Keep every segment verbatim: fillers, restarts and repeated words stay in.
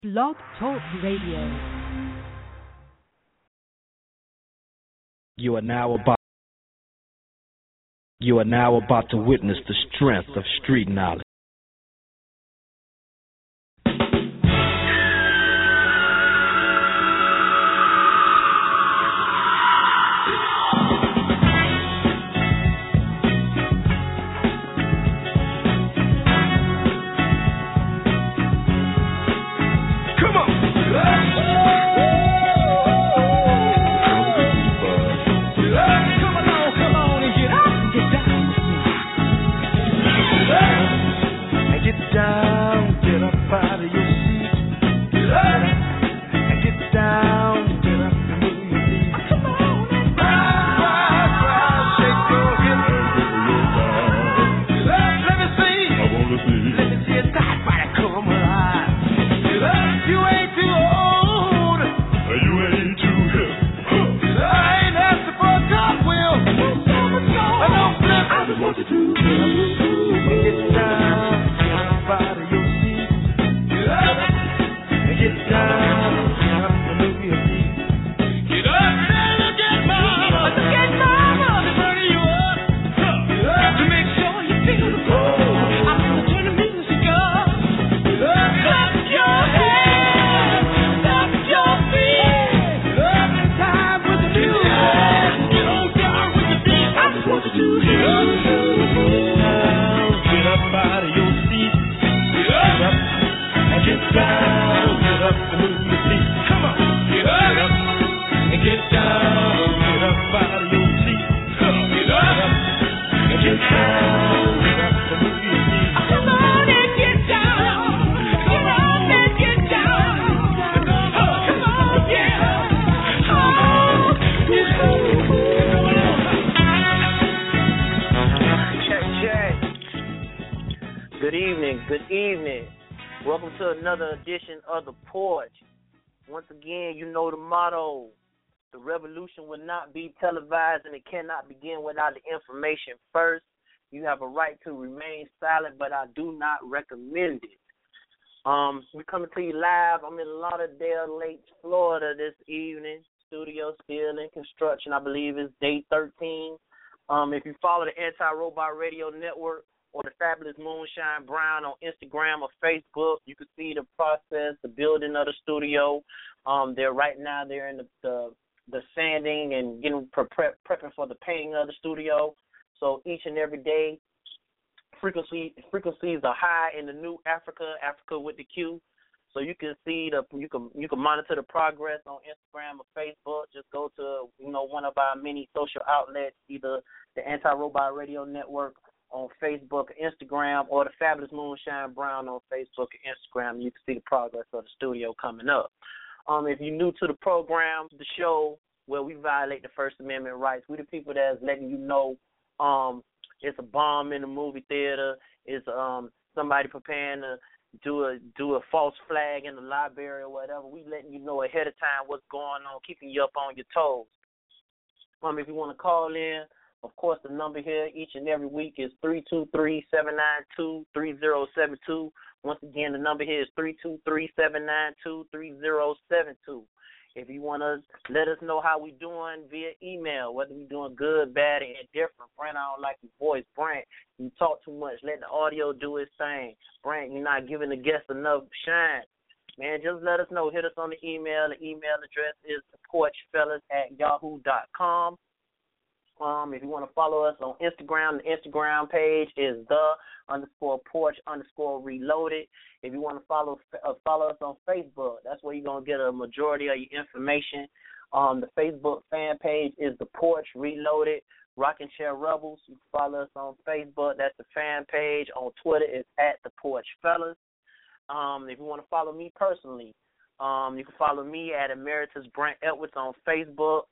Blog Talk Radio. You are now about you are now about to witness the strength of street knowledge. Another edition of The Porch. Once again, you know the motto. The revolution will not be televised and it cannot begin without the information first. You have a right to remain silent, but I do not recommend it. Um, we're coming to you live. I'm in Lauderdale Lakes, Florida this evening. Studio still in construction. I believe it's day thirteen. Um, if you follow the Anti-Robot Radio Network, or the Fabulous Moonshine Brown on Instagram or Facebook, you can see the process, the building of the studio. Um, they're right now they're in the the, the sanding and getting pre- prep, prepping for the painting of the studio. So each and every day, frequency frequencies are high in the new Africa, Africa with the Q. So you can see the you can you can monitor the progress on Instagram or Facebook. Just go to you know one of our many social outlets, either the Anti-Robot Radio Network on Facebook, Instagram, or the Fabulous Moonshine Brown on Facebook and Instagram. You can see the progress of the studio coming up. Um, if you're new to the program, the show where we violate the First Amendment rights, we the people that's letting you know um, it's a bomb in the movie theater, it's um, somebody preparing to do a do a false flag in the library or whatever. We letting you know ahead of time what's going on, keeping you up on your toes. Um, if you want to call in, of course, the number here each and every week is three two three, seven nine two, three zero seven two. Once again, the number here is three two three, seven nine two, three zero seven two. If you want to let us know how we doing via email, whether we doing good, bad, and indifferent. Brent, I don't like your voice. Brent, you talk too much. Let the audio do its thing. Brent, you're not giving the guests enough shine. Man, just let us know. Hit us on the email. The email address is porchfellas at yahoo dot com. Um, if you want to follow us on Instagram, the Instagram page is the underscore porch underscore reloaded. If you want to follow uh, follow us on Facebook, that's where you're going to get a majority of your information. Um, the Facebook fan page is the Porch Reloaded Rockin' Chair Rebels. You can follow us on Facebook. That's the fan page. On Twitter, it's at the Porch Fellas. Um, if you want to follow me personally, um, you can follow me at Emeritus Brent Edwards on Facebook.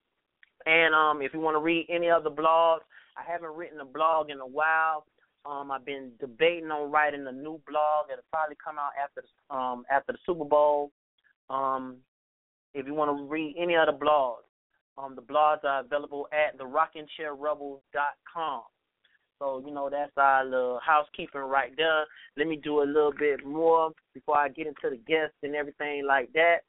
And um, if you want to read any other blogs, I haven't written a blog in a while. Um, I've been debating on writing a new blog. It'll probably come out after the, um, after the Super Bowl. Um, if you want to read any other blogs, um, the blogs are available at the rockin chair rebels dot com. So, you know, that's our little housekeeping right there. Let me do a little bit more before I get into the guests and everything like that.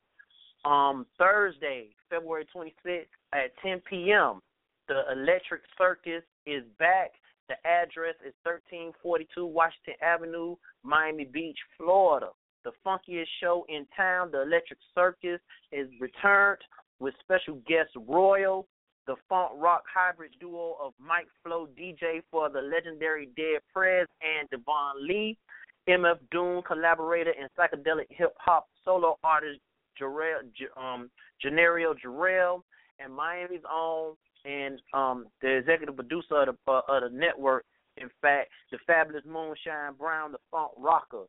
Um, Thursday, February twenty-sixth at ten p.m., the Electric Circus is back. The address is thirteen forty-two Washington Avenue, Miami Beach, Florida. The funkiest show in town, the Electric Circus, is returned with special guest Royal, the funk rock hybrid duo of Mike Flow D J for the legendary Dead Prez and Devon Lee, M F Doom collaborator and psychedelic hip-hop solo artist Jarrell, um, Genario Jarrell, and Miami's own and um, the executive producer of the, uh, of the network, in fact, the fabulous Moonshine Brown, the funk rocker.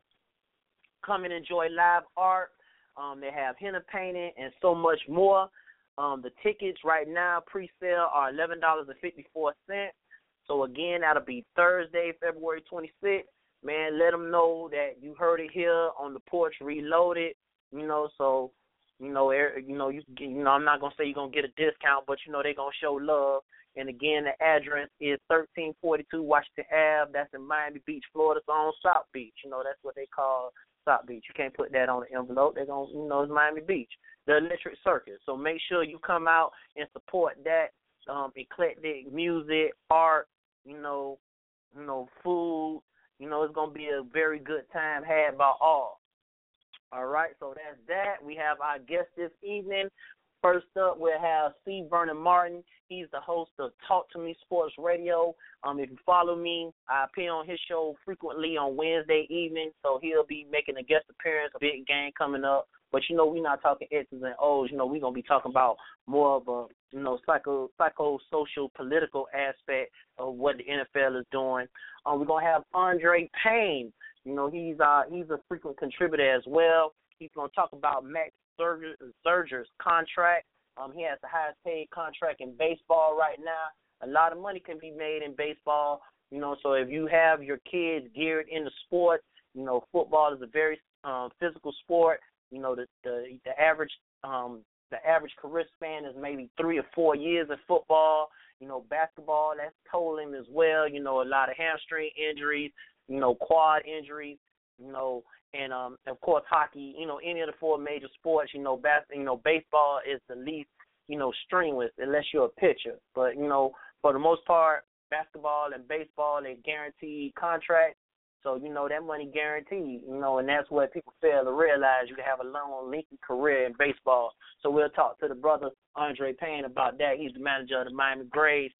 Come and enjoy live art. Um, they have henna painting and so much more. Um, the tickets right now, pre-sale, are eleven dollars and fifty-four cents. So, again, that'll be Thursday, February twenty-sixth. Man, let them know that you heard it here on the Porch Reloaded, you know, so, you know, you know, you, you know, I'm not going to say you're going to get a discount, but, you know, they're going to show love. And, again, the address is thirteen forty-two Washington Avenue. That's in Miami Beach, Florida. It's on South Beach. You know, that's what they call South Beach. You can't put that on the envelope. They're going to, you know, it's Miami Beach, the Electric Circus. So make sure you come out and support that um, eclectic music, art, you know, you know, food. You know, it's going to be a very good time had by all. All right, so that's that. We have our guest this evening. First up, we'll have C. Vernon Martin. He's the host of Talk to Me Sports Radio. Um, if you follow me, I appear on his show frequently on Wednesday evening, so he'll be making a guest appearance. A big game coming up. But, you know, we're not talking X's and O's. You know, we're going to be talking about more of a, you know, psycho, psycho-social, political aspect of what the N F L is doing. Um, we're going to have Andre Payne. You know, he's uh, he's a frequent contributor as well. He's going to talk about Max Scherzer's contract. Um, he has the highest paid contract in baseball right now. A lot of money can be made in baseball. You know, so if you have your kids geared into sports, you know, football is a very um, physical sport. You know, the the, the average um, the average career span is maybe three or four years in football. You know, basketball, that's tolling as well. You know, a lot of hamstring injuries, you know, quad injuries, you know, and um, of course hockey. You know, any of the four major sports. You know, bas- you know, baseball is the least, you know, strenuous unless you're a pitcher. But you know, for the most part, basketball and baseball, they guaranteed contracts. So, you know, that money guaranteed, you know, and that's what people fail to realize. You can have a long, lengthy career in baseball. So we'll talk to the brother, Andre Payne, about that. He's the manager of the Miami Braves.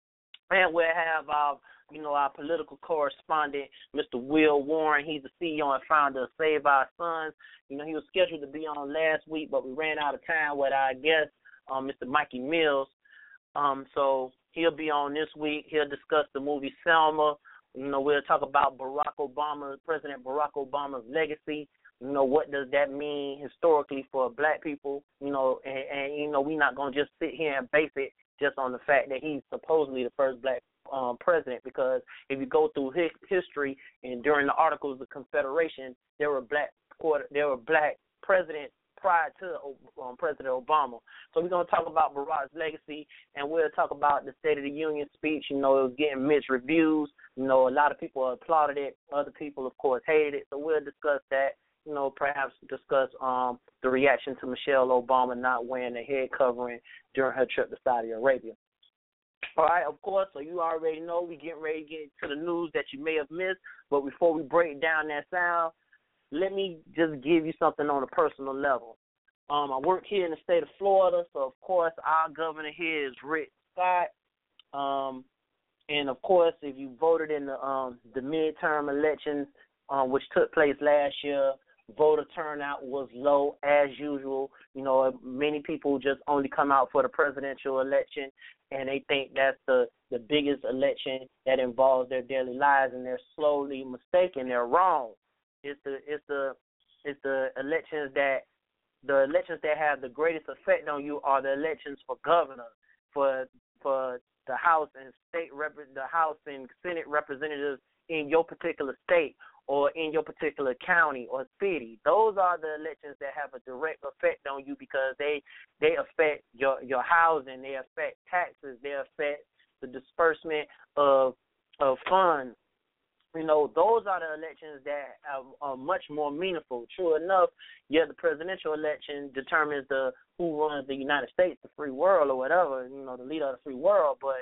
And we'll have our, you know, our political correspondent, Mister Will Warren. He's the C E O and founder of Save Our Sons. You know, he was scheduled to be on last week, but we ran out of time with our guest, um, Mister Mikey Mills. Um, so he'll be on this week. He'll discuss the movie Selma. You know, we'll talk about Barack Obama, President Barack Obama's legacy. You know, what does that mean historically for black people? You know, and, and you know, we're not going to just sit here and base it just on the fact that he's supposedly the first black um, president, because if you go through his history and during the Articles of Confederation, there were black there were black presidents prior to um, President Obama. So we're going to talk about Barack's legacy, and we'll talk about the State of the Union speech. You know, it was getting mixed reviews. You know, a lot of people applauded it. Other people, of course, hated it. So we'll discuss that. You know, perhaps discuss um, the reaction to Michelle Obama not wearing a head covering during her trip to Saudi Arabia. All right, of course, so you already know we're getting ready to get to the news that you may have missed. But before we break down that sound, let me just give you something on a personal level. Um, I work here in the state of Florida, so, of course, our governor here is Rick Scott. Um, and, of course, if you voted in the um, the midterm elections, um, which took place last year, voter turnout was low as usual. You know, many people just only come out for the presidential election, and they think that's the, the biggest election that involves their daily lives, and they're slowly mistaken. They're wrong. It's the it's the it's the elections that the elections that have the greatest effect on you are the elections for governor, for for the House and state rep, the House and Senate representatives in your particular state or in your particular county or city. Those are the elections that have a direct effect on you, because they they affect your your housing, they affect taxes, they affect the disbursement of of funds. You know, those are the elections that are, are much more meaningful. True enough, yeah, the presidential election determines the who runs the United States, the free world, or whatever. You know, the leader of the free world. But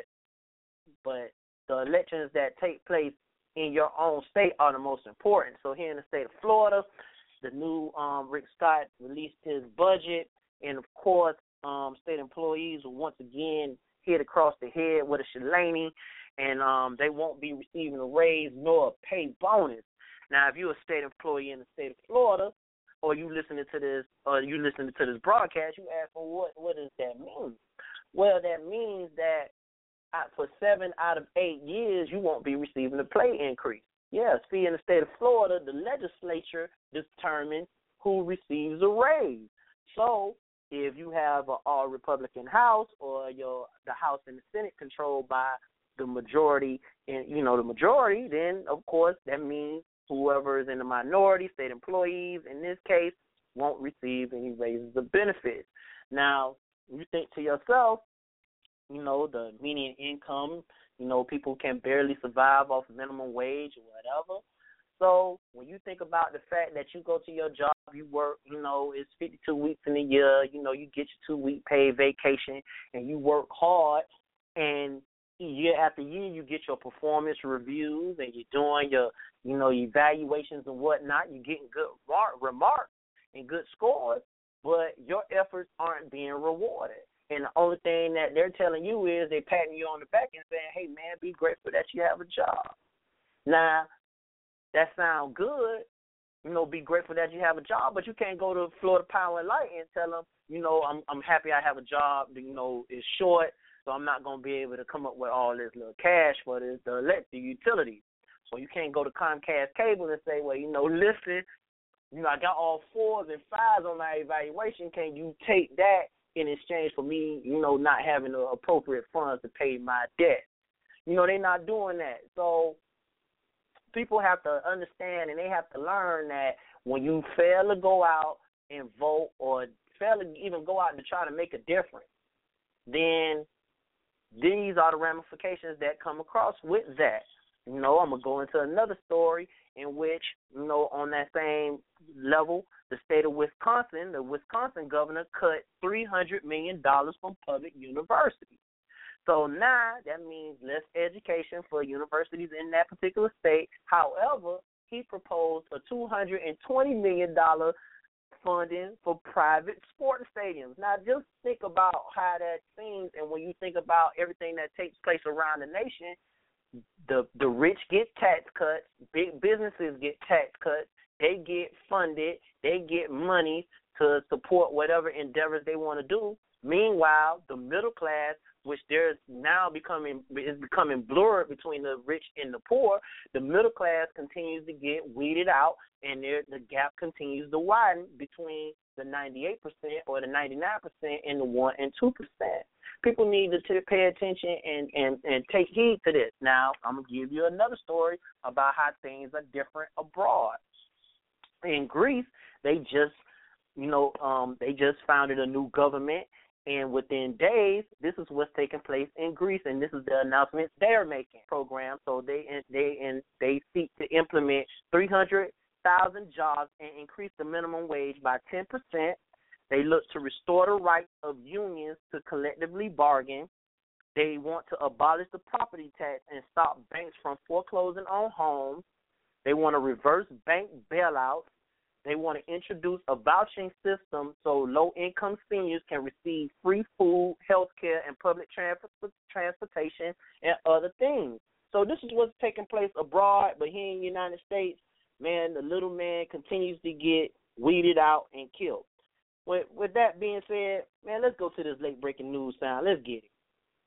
but the elections that take place in your own state are the most important. So here in the state of Florida, the new um, Rick Scott released his budget, and of course, um, state employees will once again hit across the head with a shillelagh, and um, they won't be receiving a raise nor a pay bonus. Now, if you're a state employee in the state of Florida, or you listening to this, or you listening to this broadcast, you ask, well, what what does that mean? Well, that means that for seven out of eight years, you won't be receiving a pay increase. Yes, see, in the state of Florida, the legislature determines who receives a raise. So if you have an all-Republican House, or your the House and the Senate controlled by the majority, and you know the majority, then of course that means whoever is in the minority, state employees in this case, won't receive any raises or benefits. Now, you think to yourself, you know, the median income, you know, people can barely survive off minimum wage or whatever. So when you think about the fact that you go to your job, you work, you know, it's fifty-two weeks in a year, you know, you get your two-week paid vacation, and you work hard, and year after year you get your performance reviews, and you're doing your, you know, evaluations and whatnot, you're getting good remarks and good scores, but your efforts aren't being rewarded. And the only thing that they're telling you is they're patting you on the back and saying, hey, man, be grateful that you have a job. Now, that sounds good, you know, be grateful that you have a job, but you can't go to Florida Power and Light and tell them, you know, I'm I'm happy I have a job, you know, it's short, so I'm not going to be able to come up with all this little cash for this, the electric utilities. So you can't go to Comcast Cable and say, well, you know, listen, you know, I got all fours and fives on my evaluation. Can you take that in exchange for me, you know, not having the appropriate funds to pay my debt? You know, they're not doing that. So people have to understand, and they have to learn that when you fail to go out and vote, or fail to even go out to try to make a difference, then these are the ramifications that come across with that. You know, I'm going to go into another story in which, you know, on that same level, the state of Wisconsin, the Wisconsin governor cut three hundred million dollars from public universities. So now that means less education for universities in that particular state. However, he proposed a two hundred twenty million dollars funding for private sports stadiums. Now, just think about how that seems, and when you think about everything that takes place around the nation, the the rich get tax cuts, big businesses get tax cuts, they get funded, they get money to support whatever endeavors they want to do. Meanwhile, the middle class, which there's now becoming is becoming blurred between the rich and the poor, the middle class continues to get weeded out, and there, the gap continues to widen between the ninety-eight percent or the ninety-nine percent and the one and two percent. People need to t- pay attention and, and, and take heed to this. Now, I'm going to give you another story about how things are different abroad. In Greece, they just, you know, um, they just founded a new government, and within days, this is what's taking place in Greece, and this is the announcements they're making. Program, so they they and they seek to implement three hundred thousand jobs and increase the minimum wage by ten percent. They look to restore the rights of unions to collectively bargain. They want to abolish the property tax and stop banks from foreclosing on homes. They want to reverse bank bailouts. They want to introduce a vouching system so low-income seniors can receive free food, health care, and public trans- transportation and other things. So this is what's taking place abroad, but here in the United States, man, the little man continues to get weeded out and killed. With, with that being said, man, let's go to this late-breaking news sound. Let's get it.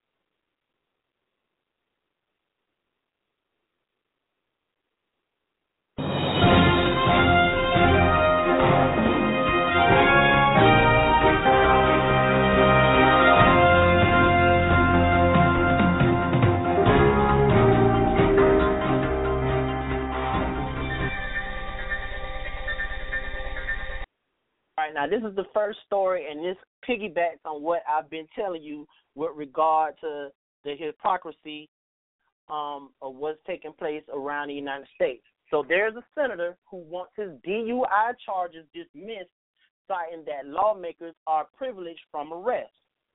Now, this is the first story, and this piggybacks on what I've been telling you with regard to the hypocrisy um, of what's taking place around the United States. So there's a senator who wants his D U I charges dismissed, citing that lawmakers are privileged from arrest.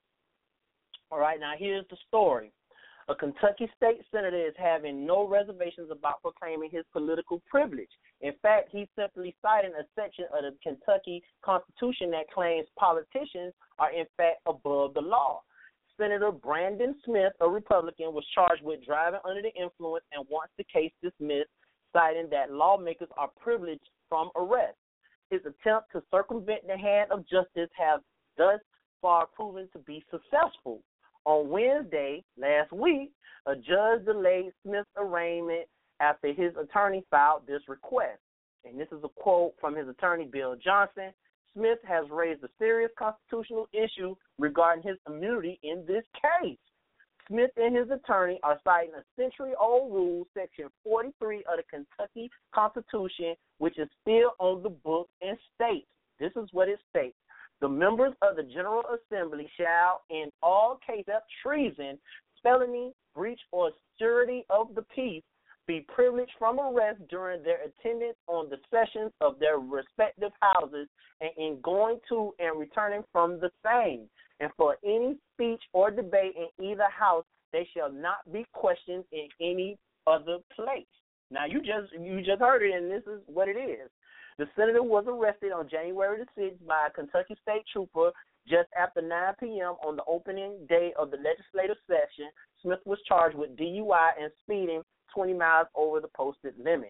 All right, now here's the story. A Kentucky state senator is having no reservations about proclaiming his political privilege. In fact, he's simply citing a section of the Kentucky Constitution that claims politicians are in fact above the law. Senator Brandon Smith, a Republican, was charged with driving under the influence and wants the case dismissed, citing that lawmakers are privileged from arrest. His attempt to circumvent the hand of justice has thus far proven to be successful. On Wednesday, last week, a judge delayed Smith's arraignment after his attorney filed this request. And this is a quote from his attorney, Bill Johnson. Smith has raised a serious constitutional issue regarding his immunity in this case. Smith and his attorney are citing a century-old rule, Section forty-three of the Kentucky Constitution, which is still on the book and states, this is what it states: the members of the General Assembly shall, in all cases of treason, felony, breach, or surety of the peace, be privileged from arrest during their attendance on the sessions of their respective houses and in going to and returning from the same. And for any speech or debate in either house, they shall not be questioned in any other place. Now, you just you just heard it, and this is what it is. The senator was arrested on January the sixth by a Kentucky state trooper just after nine p.m. on the opening day of the legislative session. Smith was charged with D U I and speeding twenty miles over the posted limit.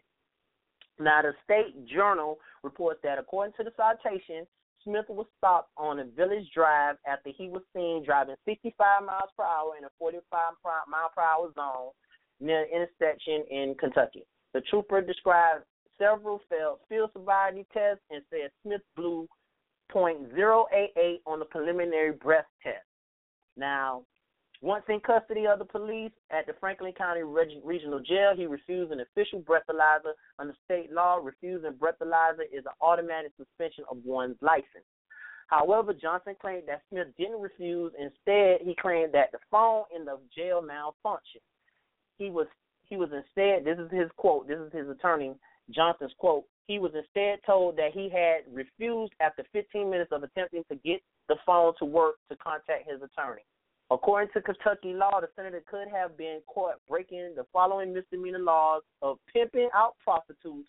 Now, the State Journal reports that according to the citation, Smith was stopped on a village drive after he was seen driving sixty-five miles per hour in a forty-five mile per hour zone near an intersection in Kentucky. The trooper described several failed field sobriety tests and said Smith blew point zero eight eight on the preliminary breath test. Now, once in custody of the police at the Franklin County Reg- Regional Jail, he refused an official breathalyzer. Under state law, refusing breathalyzer is an automatic suspension of one's license. However, Johnson claimed that Smith didn't refuse. Instead, he claimed that the phone in the jail malfunctioned. He was he was instead, this is his quote, this is his attorney, Johnson's quote, he was instead told that he had refused after fifteen minutes of attempting to get the phone to work to contact his attorney. According to Kentucky law, the senator could have been caught breaking the following misdemeanor laws of pimping out prostitutes,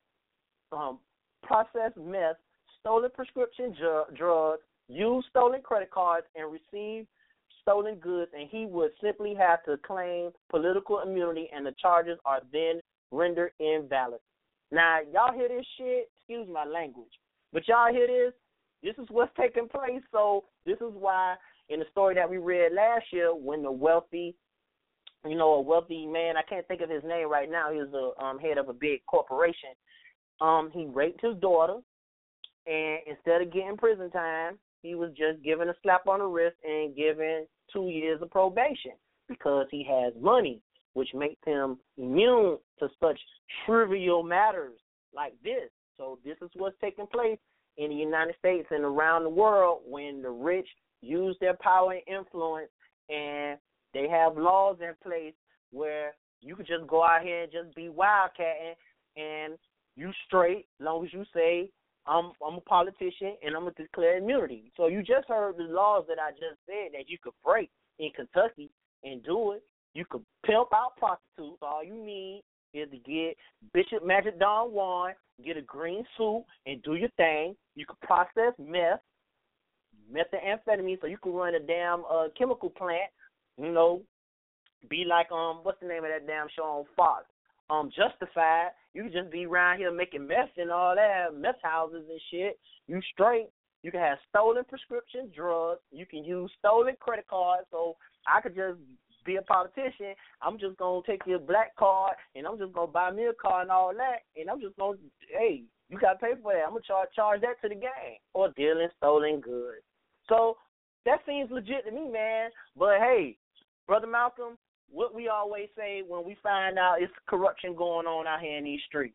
um, processed meth, stolen prescription ju- drugs, used stolen credit cards, and received stolen goods, and he would simply have to claim political immunity, and the charges are then rendered invalid. Now, y'all hear this shit? Excuse my language. But y'all hear this? This is what's taking place, so this is why in the story that we read last year, when the wealthy, you know, a wealthy man, I can't think of his name right now, he was the um, head of a big corporation, um, he raped his daughter, and instead of getting prison time, he was just given a slap on the wrist and given two years of probation because he has money, which makes him immune to such trivial matters like this. So this is what's taking place in the United States and around the world when the rich use their power and influence, and they have laws in place where you could just go out here and just be wildcatting, and you straight, as long as you say, I'm, I'm a politician and I'm going to declare immunity. So you just heard the laws that I just said that you could break in Kentucky and do it. You could pimp out prostitutes. All you need is to get Bishop Magic Don Juan, get a green suit, and do your thing. You could process meth, methamphetamine, so you can run a damn uh, chemical plant, you know, be like, um, what's the name of that damn show on Fox? Um, Justified. You can just be around here making meth and all that, meth houses and shit. You straight. You can have stolen prescription drugs. You can use stolen credit cards. So I could just be a politician. I'm just going to take your black card, and I'm just going to buy me a car and all that, and I'm just going to, hey, you got to pay for that. I'm going to charge, charge that to the gang or dealing stolen goods. So that seems legit to me, man. But, hey, Brother Malcolm, what we always say when we find out it's corruption going on out here in these streets.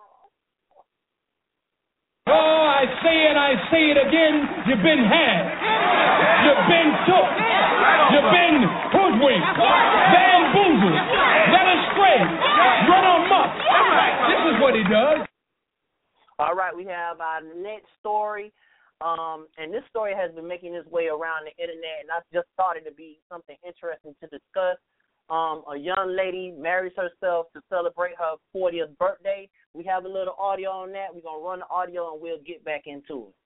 Oh, I say it, I say it again. You've been had. You've been took. You've been hoodwinked. Bamboozled. That away. Run amok. This is what he does. All right, we have our next story. Um, and this story has been making its way around the internet, and I just thought it to be something interesting to discuss. Um, a young lady marries herself to celebrate her fortieth birthday. We have a little audio on that. We're going to run the audio, and we'll get back into it.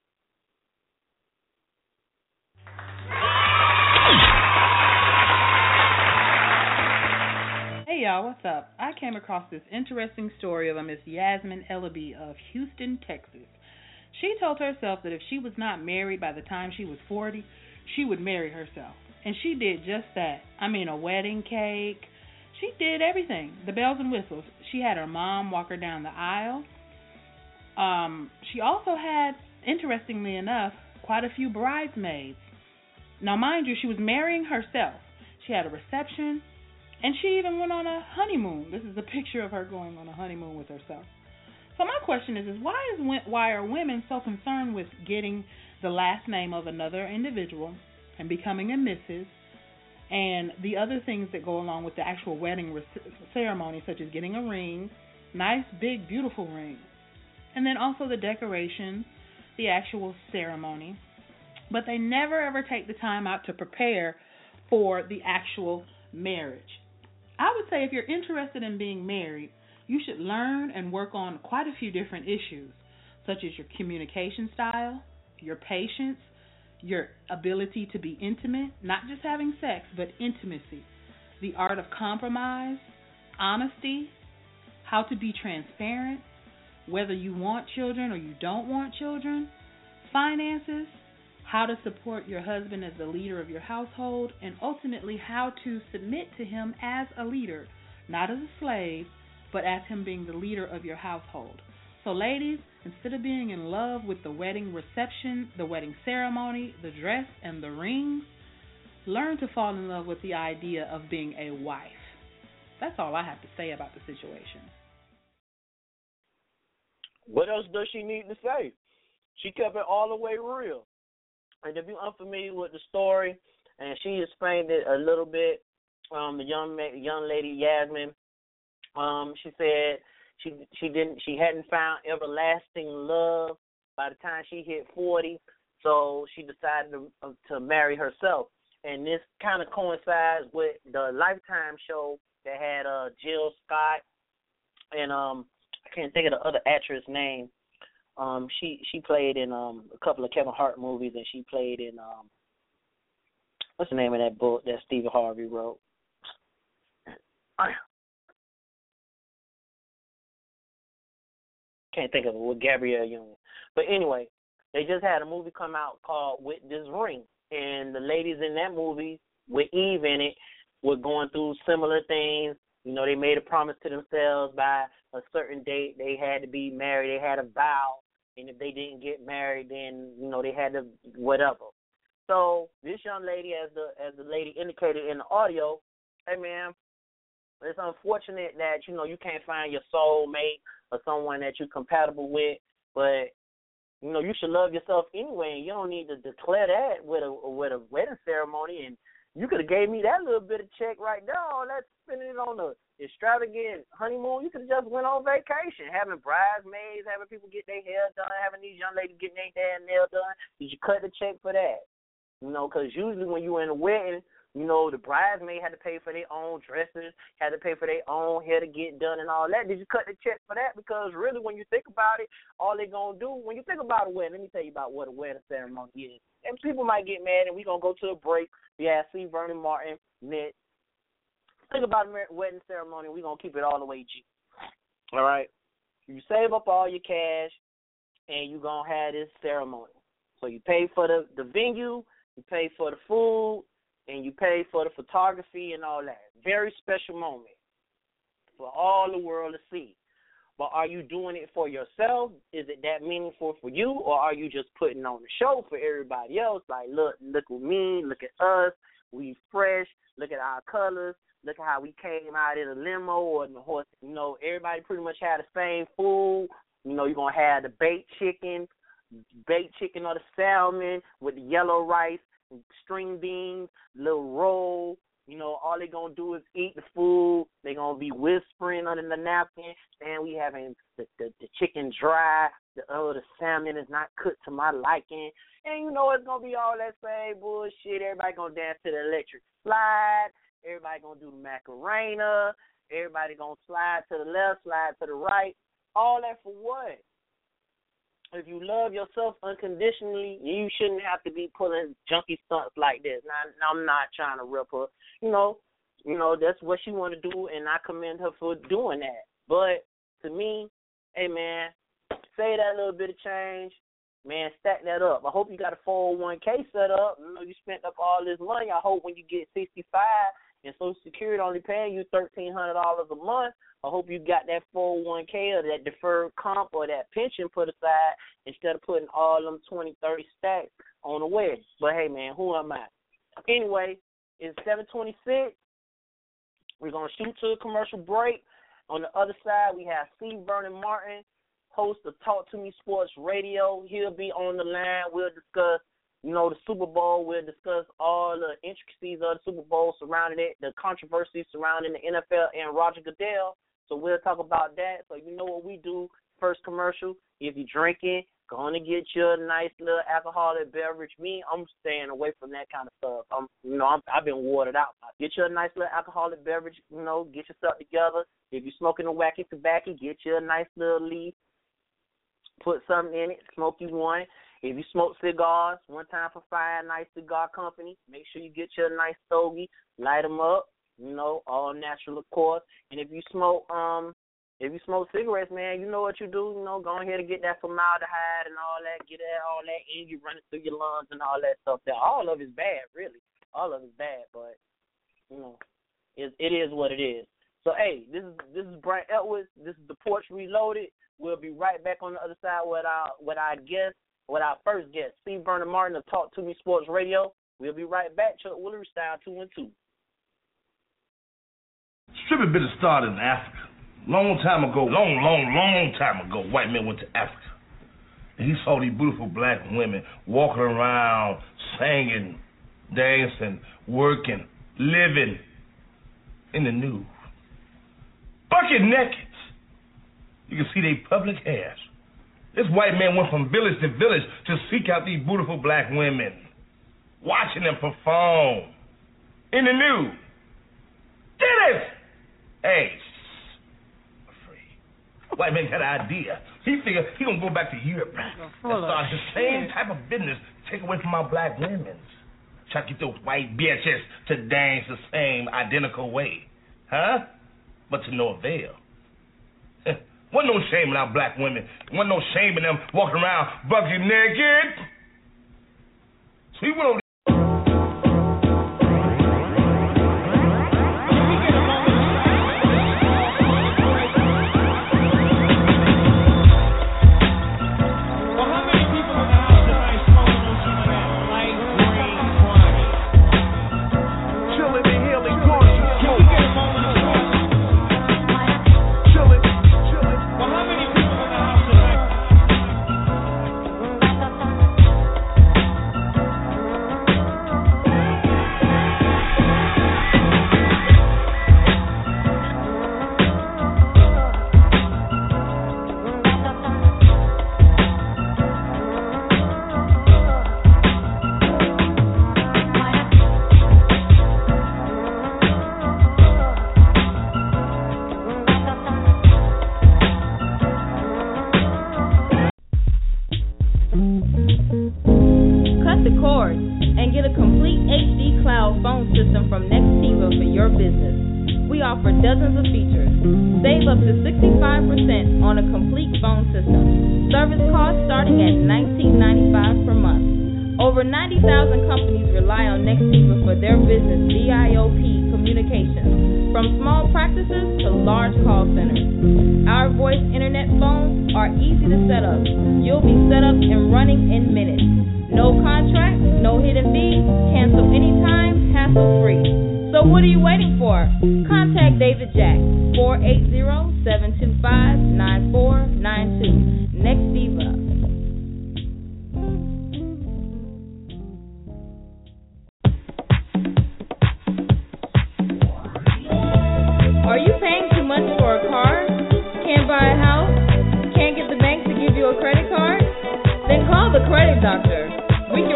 Hey, y'all, what's up? I came across this interesting story of a Miss Yasmin Ellaby of Houston, Texas. She told herself that if she was not married by the time she was forty, she would marry herself. And she did just that. I mean, a wedding cake. She did everything. The bells and whistles. She had her mom walk her down the aisle. Um, she also had, interestingly enough, quite a few bridesmaids. Now, mind you, she was marrying herself. She had a reception, and she even went on a honeymoon. This is a picture of her going on a honeymoon with herself. So my question is, is why is why are women so concerned with getting the last name of another individual and becoming a missus and the other things that go along with the actual wedding re- ceremony, such as getting a ring, nice, big, beautiful ring, and then also the decoration, the actual ceremony, but they never ever take the time out to prepare for the actual marriage. I would say if you're interested in being married, you should learn and work on quite a few different issues, such as your communication style, your patience, your ability to be intimate, not just having sex, but intimacy, the art of compromise, honesty, how to be transparent, whether you want children or you don't want children, finances, how to support your husband as the leader of your household, and ultimately how to submit to him as a leader, not as a slave, but as him being the leader of your household. So ladies, instead of being in love with the wedding reception, the wedding ceremony, the dress, and the rings, learn to fall in love with the idea of being a wife. That's all I have to say about the situation. What else does she need to say? She kept it all the way real. And if you're unfamiliar with the story, and she explained it a little bit, um, the young young lady Yasmin, Um, she said she she didn't she hadn't found everlasting love by the time she hit forty, so she decided to, uh, to marry herself. And this kind of coincides with the Lifetime show that had uh, Jill Scott and um I can't think of the other actress name. Um, she she played in um a couple of Kevin Hart movies, and she played in um what's the name of that book that Stephen Harvey wrote? Can't think of it, with Gabrielle Union. But anyway, they just had a movie come out called With This Ring. And the ladies in that movie, with Eve in it, were going through similar things. You know, they made a promise to themselves by a certain date they had to be married. They had a vow. And if they didn't get married, then, you know, they had to whatever. So this young lady, as the as the lady indicated in the audio, hey, man, it's unfortunate that, you know, you can't find your soulmate or someone that you're compatible with, but, you know, you should love yourself anyway, and you don't need to declare that with a with a wedding ceremony. And you could have gave me that little bit of check right there. All that spending it on the extravagant honeymoon, you could have just went on vacation, having bridesmaids, having people get their hair done, having these young ladies getting their hair and nails done. You should cut the check for that, you know, because usually when you're in a wedding, you know, the bridesmaid had to pay for their own dresses, had to pay for their own hair to get done and all that. Did you cut the check for that? Because really, when you think about it, all they're going to do, when you think about a wedding, let me tell you about what a wedding ceremony is. And people might get mad, and we're going to go to a break. Yeah, see Vernon Martin, Nick. Think about a wedding ceremony, we're going to keep it all the way G. All right? You save up all your cash, and you're going to have this ceremony. So you pay for the, the venue, you pay for the food, and you pay for the photography and all that. Very special moment for all the world to see. But are you doing it for yourself? Is it that meaningful for you? Or are you just putting on the show for everybody else? Like, look, look at me, look at us. We fresh. Look at our colors. Look at how we came out in a limo or in the horse. You know, everybody pretty much had the same food. You know, you're going to have the baked chicken, baked chicken or the salmon with the yellow rice, string beans, little roll, You know, all they going to do is eat the food. They going to be whispering under the napkin. And we having the, the, the chicken dry. The, oh, the salmon is not cooked to my liking. And you know it's going to be all that same bullshit. Everybody going to dance to the electric slide. Everybody going to do the Macarena. Everybody going to slide to the left, slide to the right. All that for what? If you love yourself unconditionally, you shouldn't have to be pulling junky stunts like this. Now, I'm not trying to rip her. You know, you know that's what she want to do, and I commend her for doing that. But to me, hey, man, save that little bit of change. Man, stack that up. I hope you got a four oh one k set up. You know, you spent up all this money. I hope when you get sixty-five and Social Security only paying you thirteen hundred dollars a month, I hope you got that four oh one k or that deferred comp or that pension put aside instead of putting all them twenty, thirty stacks on the wedding. But, hey, man, who am I? Anyway, it's seven twenty-six. We're going to shoot to a commercial break. On the other side, we have C. Vernon Martin, host of Talk to Me Sports Radio. He'll be on the line. We'll discuss, you know, the Super Bowl. We'll discuss all the intricacies of the Super Bowl surrounding it, the controversies surrounding the N F L and Roger Goodell. So we'll talk about that. So you know what we do. First commercial, if you're drinking, go on and get you a nice little alcoholic beverage. Me, I'm staying away from that kind of stuff. I'm, you know, I'm, I've been watered out. Get you a nice little alcoholic beverage, you know, get yourself together. If you're smoking a wacky tobacco, get you a nice little leaf. Put something in it, smoke you one. If you smoke cigars, one time for Fire Nice Cigar Company, make sure you get you a nice stogie, light them up, you know, all natural, of course. And if you smoke, um, if you smoke cigarettes, man, you know what you do, you know, go ahead and get that formaldehyde and all that, get that, all that in you running through your lungs and all that stuff there. All of it's bad, really. All of it's bad, but, you know, it, it is what it is. So, hey, this is this is Brian Edwards. This is The Porch Reloaded. We'll be right back on the other side with our, with our guest, with our first guest, Steve Vernon Martin of Talk to Me Sports Radio. We'll be right back. Chuck Woolery style, two and two. Stripping business started in Africa. Long time ago, long, long, long time ago, white men went to Africa. And he saw these beautiful black women walking around, singing, dancing, working, living in the nude. Bucket naked. You can see their public hairs. This white man went from village to village to seek out these beautiful black women, watching them perform in the nude. Did it? Hey, afraid. White man got an idea. He figured he gonna go back to Europe and start the same type of business, take away from our black women. Try to get those white bitches to dance the same identical way. Huh? But to no avail. Wasn't no shame in our black women. Wasn't no shame in them walking around bucket naked. So he went over.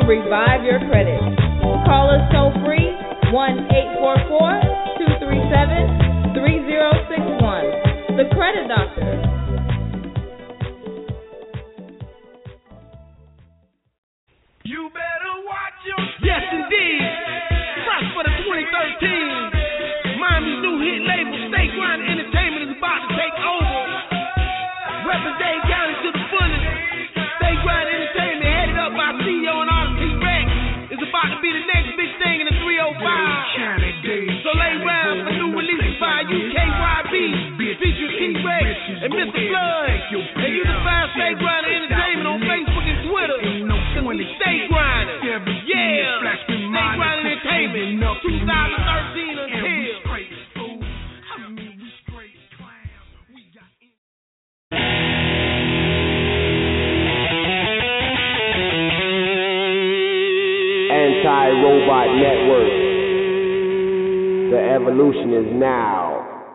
revive your credit. Call us toll free one eight four four, two three seven, three zero six one. The Credit Doctor. You better watch your Yes, indeed. Fresh for the twenty thirteen. Miami's new hit label, State Grind Entertainment, is about to take over. Represent Dade County to the fullest. State Grind Entertainment, headed up by C E O and Artist T-Rex, is about to be the next big thing in the three oh five. So lay round for new releases by U K Y B, featuring T-Rex and Mister Flood. And you can find State Grind Entertainment on Facebook and Twitter. State Grind. Yeah. State Grind Entertainment. twenty thirteen until. Anti-Robot Network. The evolution is now.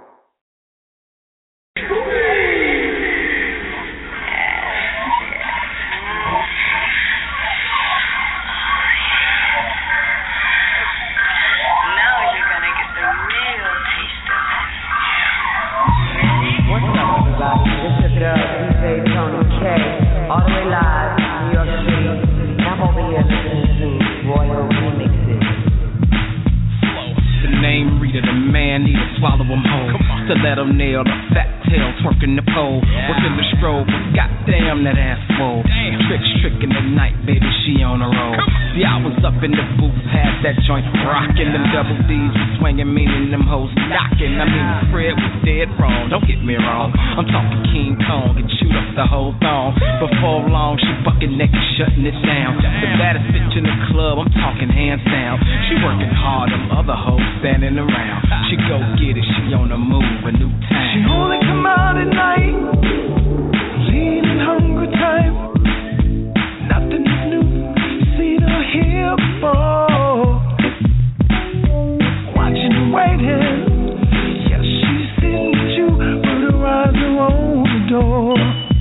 Swallow them whole, stiletto nail, the fat tail, twerking the pole, working the strobe, goddamn that ass swole. Tricks, tricking the night, baby, she on a roll. See, I was up in the booth, had that joint rocking, them double D's swinging, meaning them hoes knocking. I mean, Fred was dead wrong, don't get me wrong. I'm talking King Kong and shoot up the whole thong. Before long, she bucking naked, shutting it down. The baddest bitch in the club, I'm talking hands down. She working hard, them other hoes standing around. She go get it, she on the move, a new time. She only come out at night, lean and hungry time. Nothing is new, seen her here before. Watching and waiting, yeah, she's sitting with you, but her eyes are on the door.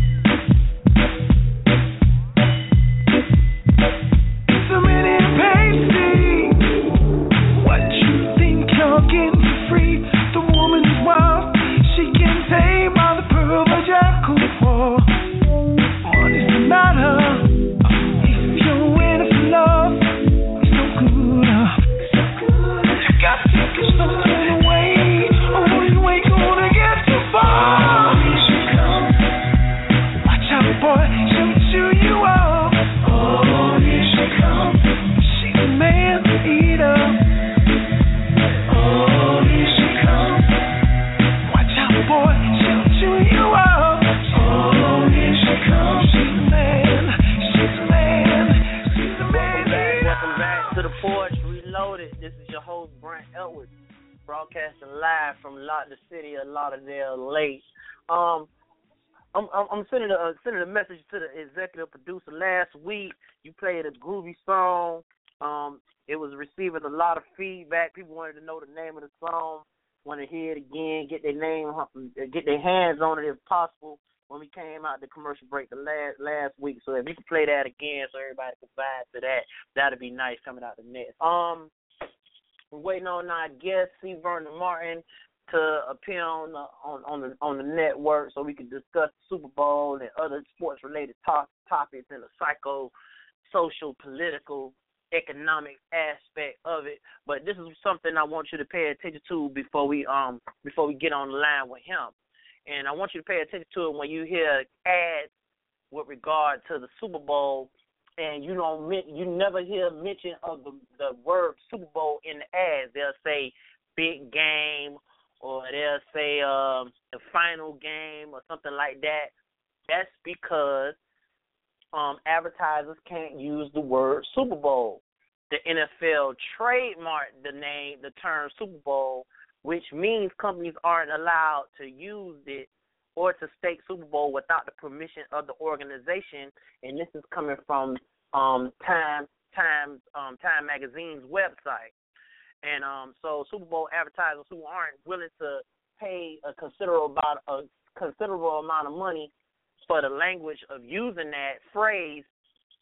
It's a mini pasty, what you think you're getting for free? The woman is wild, she can pay by the pearl of jackal for. What is the matter? If you're in it for love, it's so good up. You got to take something away, or you ain't gonna get too far. Here she comes. Watch out, boy, she'll chew you up. Oh, here she comes. She's a man eater. Oh, here she comes. Watch out, boy, she'll chew you up. Oh, here she comes. She's a man. She's a man. She's a man. Welcome back to the Porch Reloaded. This is your host, Brent Edwards, broadcasting live from La- the city of Lauderdale Lake. Um, I'm, I'm, I'm sending a uh, sending a message to the executive producer. Last week, you played a groovy song. Um, it was receiving a lot of feedback. People wanted to know the name of the song, want to hear it again, get their name, get their hands on it if possible. When we came out the commercial break the last last week, so if you can play that again, so everybody can vibe to that, that'd be nice coming out the net. Um, we're waiting on our guest, C. Vernon Martin, to appear on the on on the on the network, so we can discuss the Super Bowl and other sports related to- topics in the psycho, social, political, economic aspect of it. But this is something I want you to pay attention to before we um before we get on the line with him. And I want you to pay attention to it when you hear ads with regard to the Super Bowl, and you don't you never hear mention of the the word Super Bowl in the ads. They'll say big game, or they'll say um, the final game or something like that. That's because um, advertisers can't use the word Super Bowl. The N F L trademarked the name, the term Super Bowl, which means companies aren't allowed to use it or to state Super Bowl without the permission of the organization. And this is coming from um, Time Time um, Time Magazine's website. And um, so Super Bowl advertisers who aren't willing to pay a considerable amount, a considerable amount of money for the language of using that phrase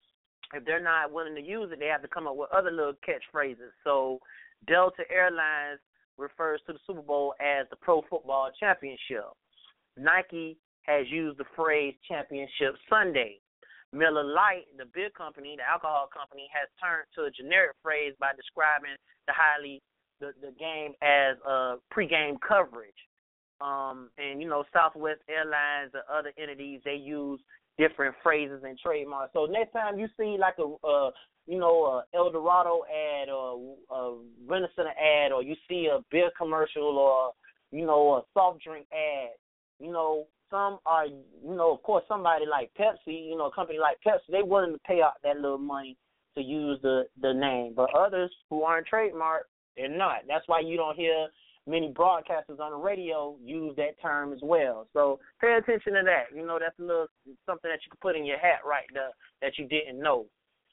if they're not willing to use it, they have to come up with other little catchphrases. So Delta Airlines refers to the Super Bowl as the Pro Football Championship. Nike has used the phrase Championship Sunday. Miller Lite, the beer company, the alcohol company, has turned to a generic phrase by describing the highly the, the game as a pregame coverage. Um, and, you know, Southwest Airlines and other entities, they use different phrases and trademarks. So next time you see like a, uh, you know, a El Dorado ad or a Rent-A-Center ad, or you see a beer commercial or, you know, a soft drink ad, you know, some are, you know, of course, somebody like Pepsi, you know, a company like Pepsi, they're willing to pay out that little money to use the, the name. But others who aren't trademarked, they're not. That's why you don't hear many broadcasters on the radio use that term as well. So pay attention to that. You know, that's a little something that you can put in your hat right there that you didn't know.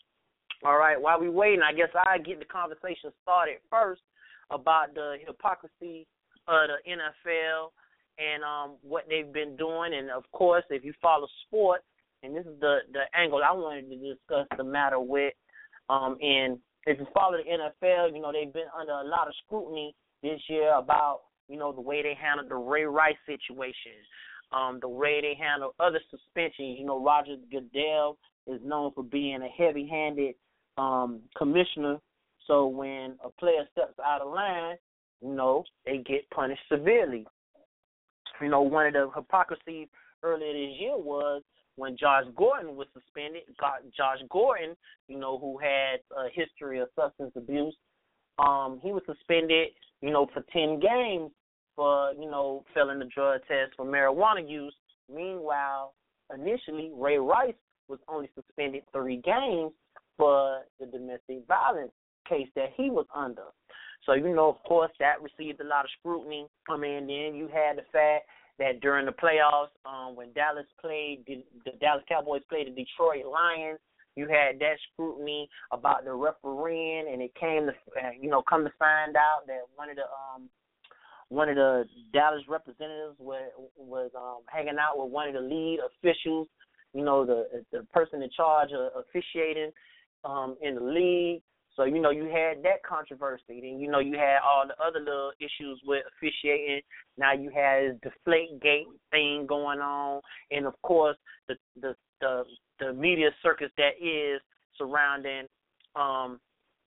All right, while we waiting, I guess I get the conversation started first about the hypocrisy of the N F L and um, what they've been doing. And, of course, if you follow sports, and this is the, the angle I wanted to discuss the matter with, um, and if you follow the N F L, you know, they've been under a lot of scrutiny this year about, you know, the way they handled the Ray Rice situation, um, the way they handle other suspensions. You know, Roger Goodell is known for being a heavy-handed um, commissioner. So when a player steps out of line, you know, they get punished severely. You know, one of the hypocrisies earlier this year was when Josh Gordon was suspended. Josh Gordon, you know, who had a history of substance abuse, um, he was suspended, you know, for ten games for, you know, failing the drug test for marijuana use. Meanwhile, initially, Ray Rice was only suspended three games for the domestic violence case that he was under. So, you know, of course, that received a lot of scrutiny. I mean, then you had the fact that during the playoffs, um, when Dallas played, the, the Dallas Cowboys played the Detroit Lions, you had that scrutiny about the refereeing, and it came to, you know, come to find out that one of the um, one of the Dallas representatives was was um, hanging out with one of the lead officials, you know, the the person in charge of officiating um, in the league. So, you know, you had that controversy. Then, you know, you had all the other little issues with officiating. Now you had the Deflategate thing going on. And, of course, the the the, the media circus that is surrounding um,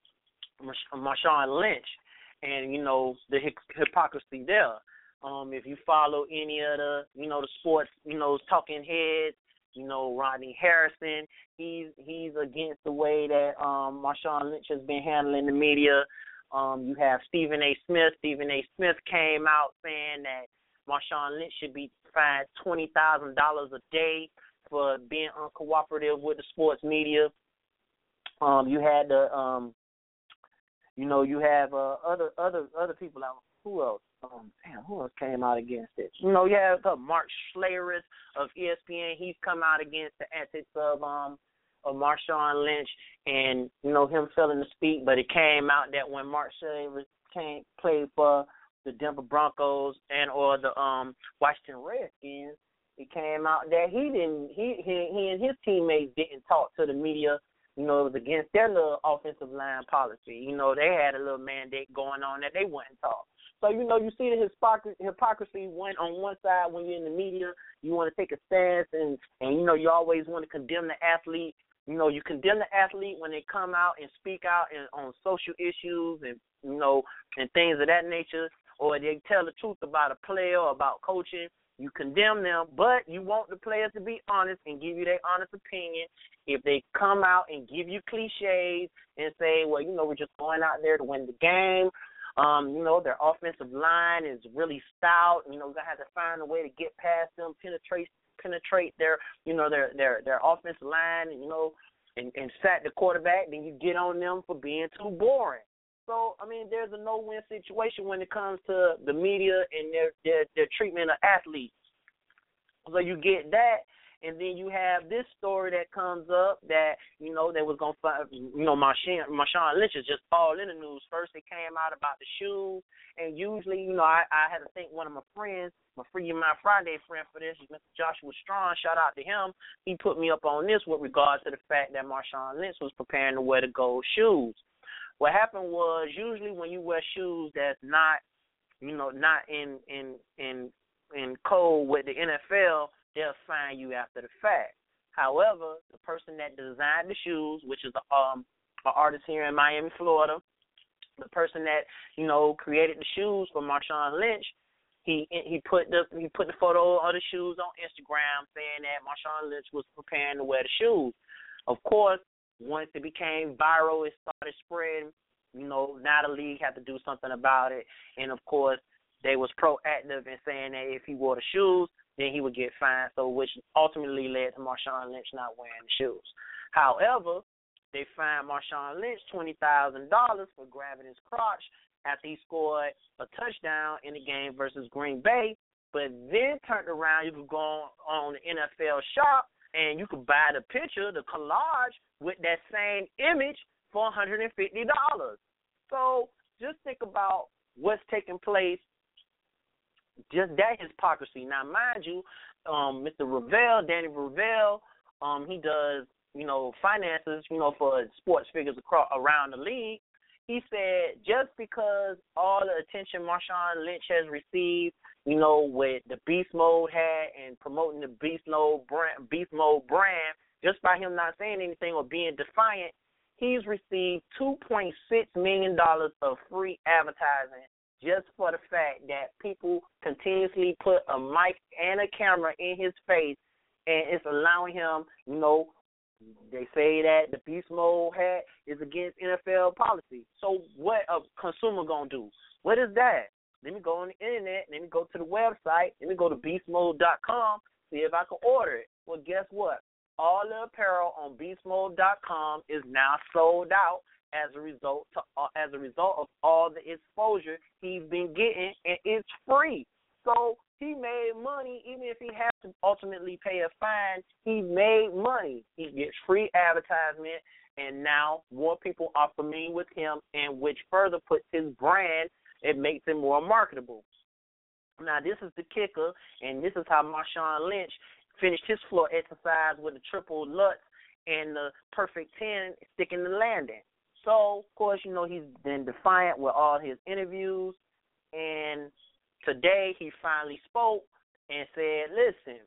Marshawn Lynch and, you know, the hypocrisy there. Um, if you follow any of the, you know, the sports, you know, talking heads, you know, Rodney Harrison, he's he's against the way that um, Marshawn Lynch has been handling the media. Um, you have Stephen A. Smith. Stephen A. Smith came out saying that Marshawn Lynch should be fined twenty thousand dollars a day for being uncooperative with the sports media. Um, you had the, um, you know, you have uh, other other other people out. Who else? Um, damn, who else came out against it? You know, you have uh, Mark Schlereth of E S P N. He's come out against the antics of um of Marshawn Lynch, and you know him failing to speak. But it came out that when Mark Schlereth came played for the Denver Broncos and or the um Washington Redskins, it came out that he didn't. He he, he and his teammates didn't talk to the media. You know, it was against their little offensive line policy. You know, they had a little mandate going on that they wouldn't talk. So, you know, you see the hypocrisy one on one side when you're in the media. You want to take a stance and, and, you know, you always want to condemn the athlete. You know, you condemn the athlete when they come out and speak out in, on social issues and, you know, and things of that nature, or they tell the truth about a player or about coaching. You condemn them, but you want the players to be honest and give you their honest opinion. If they come out and give you cliches and say, well, you know, we're just going out there to win the game, Um, you know, their offensive line is really stout. You know, we're gonna have to find a way to get past them, penetrate, penetrate their, you know, their their their offensive line, you know, and, and sack the quarterback. Then you get on them for being too boring. So, I mean, there's a no-win situation when it comes to the media and their their, their treatment of athletes. So you get that, And then you have this story that comes up that, you know, they was going to find, you know, Marshawn, Marshawn Lynch is just all in the news. First it came out about the shoes, and usually, you know, I, I had to thank one of my friends, my Free Your Mind Friday friend for this, Mister Joshua Strong, shout out to him. He put me up on this with regard to the fact that Marshawn Lynch was preparing to wear the gold shoes. What happened was usually when you wear shoes that's not, you know, not in, in, in, in code with the N F L, they'll sign you after the fact. However, the person that designed the shoes, which is um, an artist here in Miami, Florida, the person that, you know, created the shoes for Marshawn Lynch, he he put the he put the photo of the shoes on Instagram saying that Marshawn Lynch was preparing to wear the shoes. Of course, once it became viral, it started spreading. You know, now the league had to do something about it. And, of course, they was proactive in saying that if he wore the shoes, then he would get fined, so which ultimately led to Marshawn Lynch not wearing the shoes. However, they fined Marshawn Lynch twenty thousand dollars for grabbing his crotch after he scored a touchdown in the game versus Green Bay, but then turned around, you could go on, on the N F L shop, and you could buy the picture, the collage, with that same image for one hundred fifty dollars. So just think about what's taking place. Just that hypocrisy. Now, mind you, um, Mister Ravel, Danny Ravel, um, he does, you know, finances, you know, for sports figures across around the league. He said just because all the attention Marshawn Lynch has received, you know, with the Beast Mode hat and promoting the Beast Mode brand, Beast Mode brand, just by him not saying anything or being defiant, he's received two point six million dollars of free advertising just for the fact that people continuously put a mic and a camera in his face, and it's allowing him, you know, they say that the Beast Mode hat is against N F L policy. So what a consumer going to do? What is that? Let me go on the internet. Let me go to the website. Let me go to beast mode dot com, see if I can order it. Well, guess what? All the apparel on beast mode dot com is now sold out as a result to, uh, as a result of all the exposure he's been getting, and it's free. So he made money, even if he has to ultimately pay a fine. He made money. He gets free advertisement, and now more people are familiar with him, and which further puts his brand, it makes him more marketable. Now, this is the kicker, and this is how Marshawn Lynch finished his floor exercise with the triple Lutz and the perfect ten sticking the landing. So, of course, you know, he's been defiant with all his interviews, and today he finally spoke and said, listen,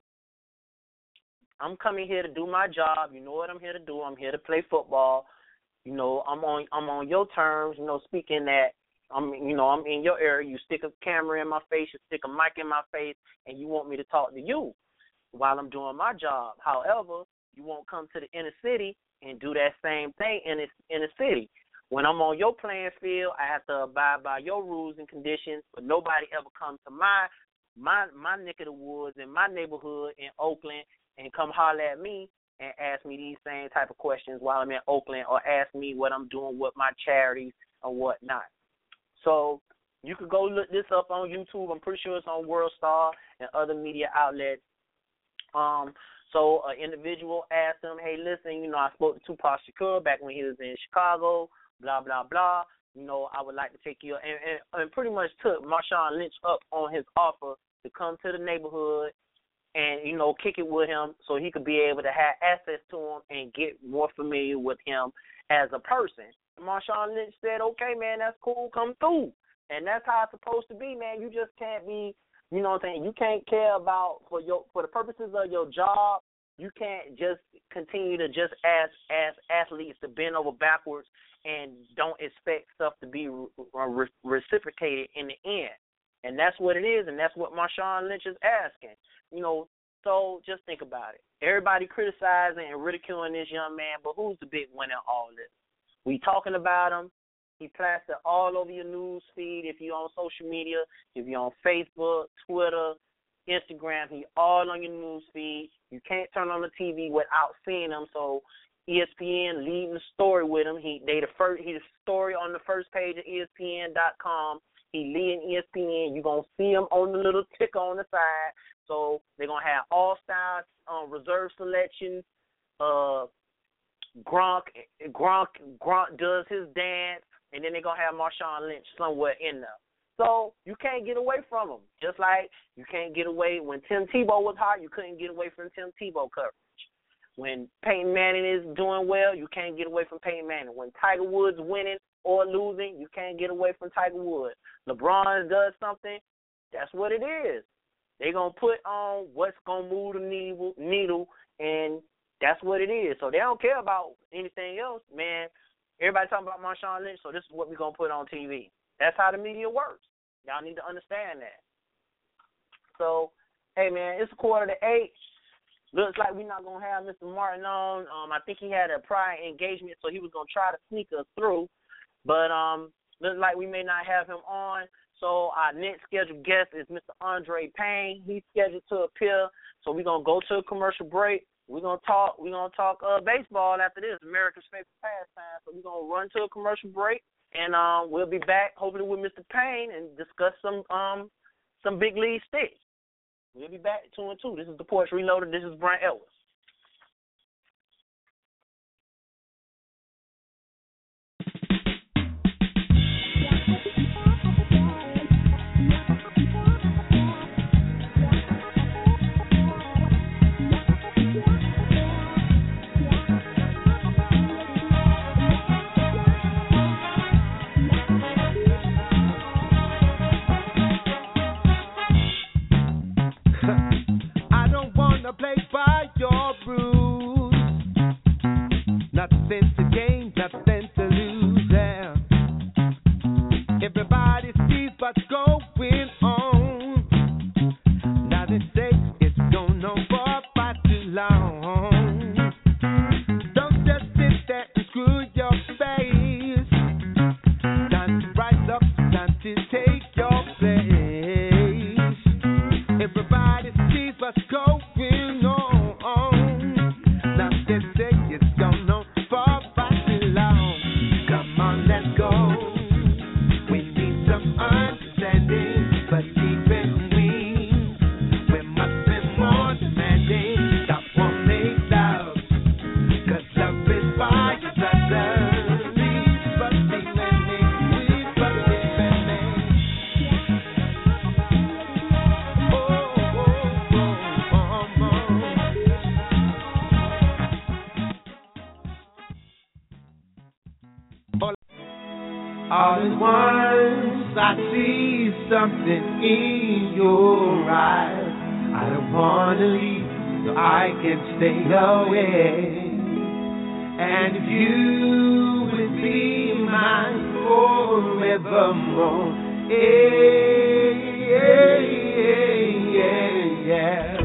I'm coming here to do my job. You know what I'm here to do. I'm here to play football. You know, I'm on I'm on your terms, you know, speaking that I'm you know, I'm in your area. You stick a camera in my face, you stick a mic in my face, and you want me to talk to you while I'm doing my job. However, you won't come to the inner city and do that same thing in the inner city. When I'm on your playing field, I have to abide by your rules and conditions, but nobody ever comes to my my my neck of the woods in my neighborhood in Oakland and come holler at me and ask me these same type of questions while I'm in Oakland, or ask me what I'm doing with my charities or whatnot. So you could go look this up on YouTube. I'm pretty sure it's on WorldStar and other media outlets. Um, so an individual asked him, hey, listen, you know, I spoke to Tupac Shakur back when he was in Chicago, blah, blah, blah. You know, I would like to take you, and, and, and pretty much took Marshawn Lynch up on his offer to come to the neighborhood and, you know, kick it with him so he could be able to have access to him and get more familiar with him as a person. Marshawn Lynch said, okay, man, that's cool, come through. And that's how it's supposed to be, man. You just can't be, you know what I'm saying, you can't care about, for your for the purposes of your job, you can't just continue to just ask, ask athletes to bend over backwards and don't expect stuff to be re- reciprocated in the end. And that's what it is, and that's what Marshawn Lynch is asking. You know, so just think about it. Everybody criticizing and ridiculing this young man, but who's the big winner in all this? We talking about him. He plastered all over your news feed. If you're on social media, if you're on Facebook, Twitter, Instagram, he all on your news feed. You can't turn on the T V without seeing him. So E S P N leading the story with him. He they the first he the story on the first page of E S P N dot com. He leading E S P N. You're going to see him on the little ticker on the side. So they're going to have all-stars, um, reserve selections. Uh, Gronk, Gronk, Gronk does his dance, and then they're going to have Marshawn Lynch somewhere in there. So you can't get away from him. Just like you can't get away when Tim Tebow was hot, you couldn't get away from Tim Tebow coverage. When Peyton Manning is doing well, you can't get away from Peyton Manning. When Tiger Woods winning or losing, you can't get away from Tiger Woods. LeBron does something, that's what it is. They're going to put on what's going to move the needle, needle, and that's what it is. So they don't care about anything else, man. Everybody talking about Marshawn Lynch, so this is what we're going to put on T V. That's how the media works. Y'all need to understand that. So, hey, man, it's a quarter to eight. Looks like we're not going to have Mister Martin on. Um, I think he had a prior engagement, so he was going to try to sneak us through. But um, looks like we may not have him on. So our next scheduled guest is Mister Andre Payne. He's scheduled to appear. So we're going to go to a commercial break. We're going to talk We're gonna talk uh, baseball after this, America's favorite pastime. So we're going to run to a commercial break. And um, we'll be back, hopefully, with Mister Payne and discuss some um some big league sticks. We'll be back at two and two. This is the Porch Reloaded. This is Brent Ellis. Play by your rules. Nothing to gain, nothing to lose. Yeah. Everybody sees what's going on. Now they say it's going on for far too long. Don't just sit there and screw your face. Time to rise up, time to take your place. Everybody sees what's going all at once I see something in your eyes. I don't want to leave, so I can stay away. And if you would be mine forevermore, yeah, yeah, yeah, yeah.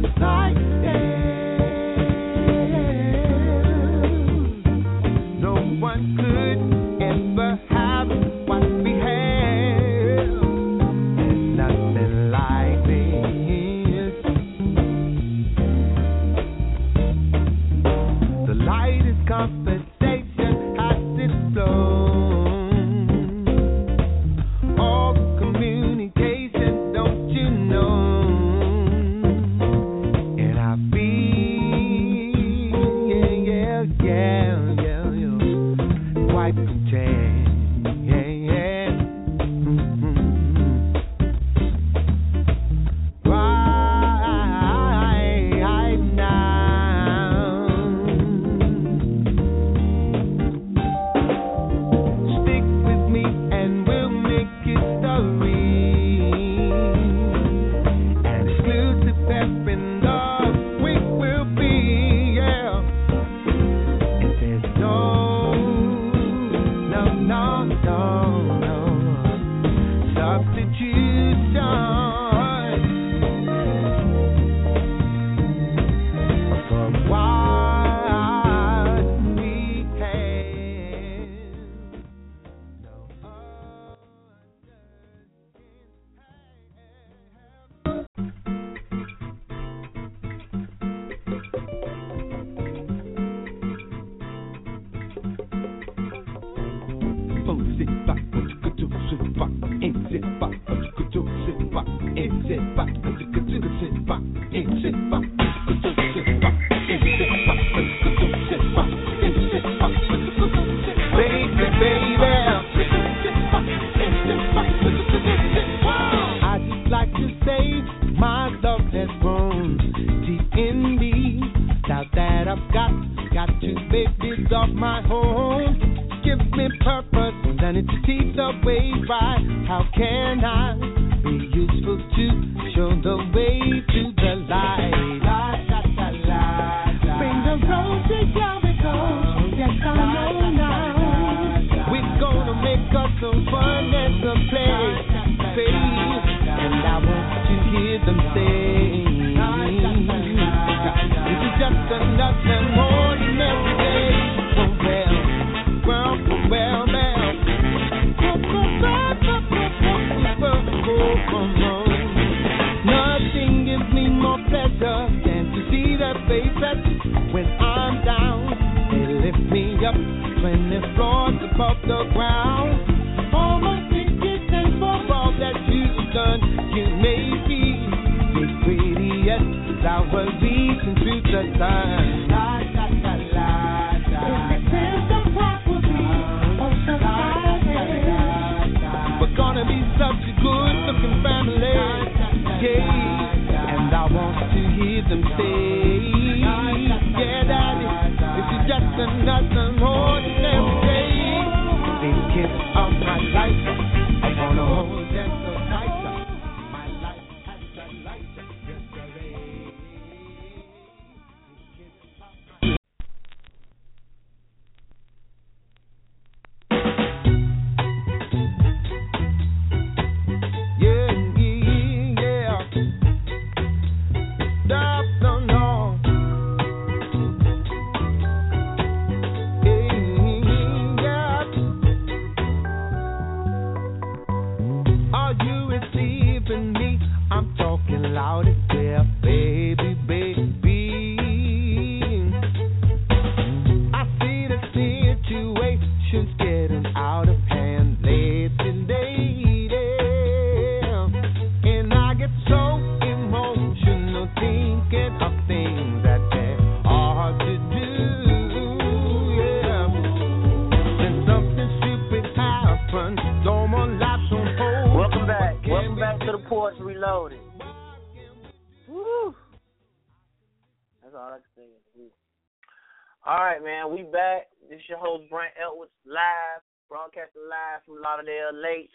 All right, man, we back. This is your host, Brent Edwards, live, broadcasting live from Lauderdale Lakes.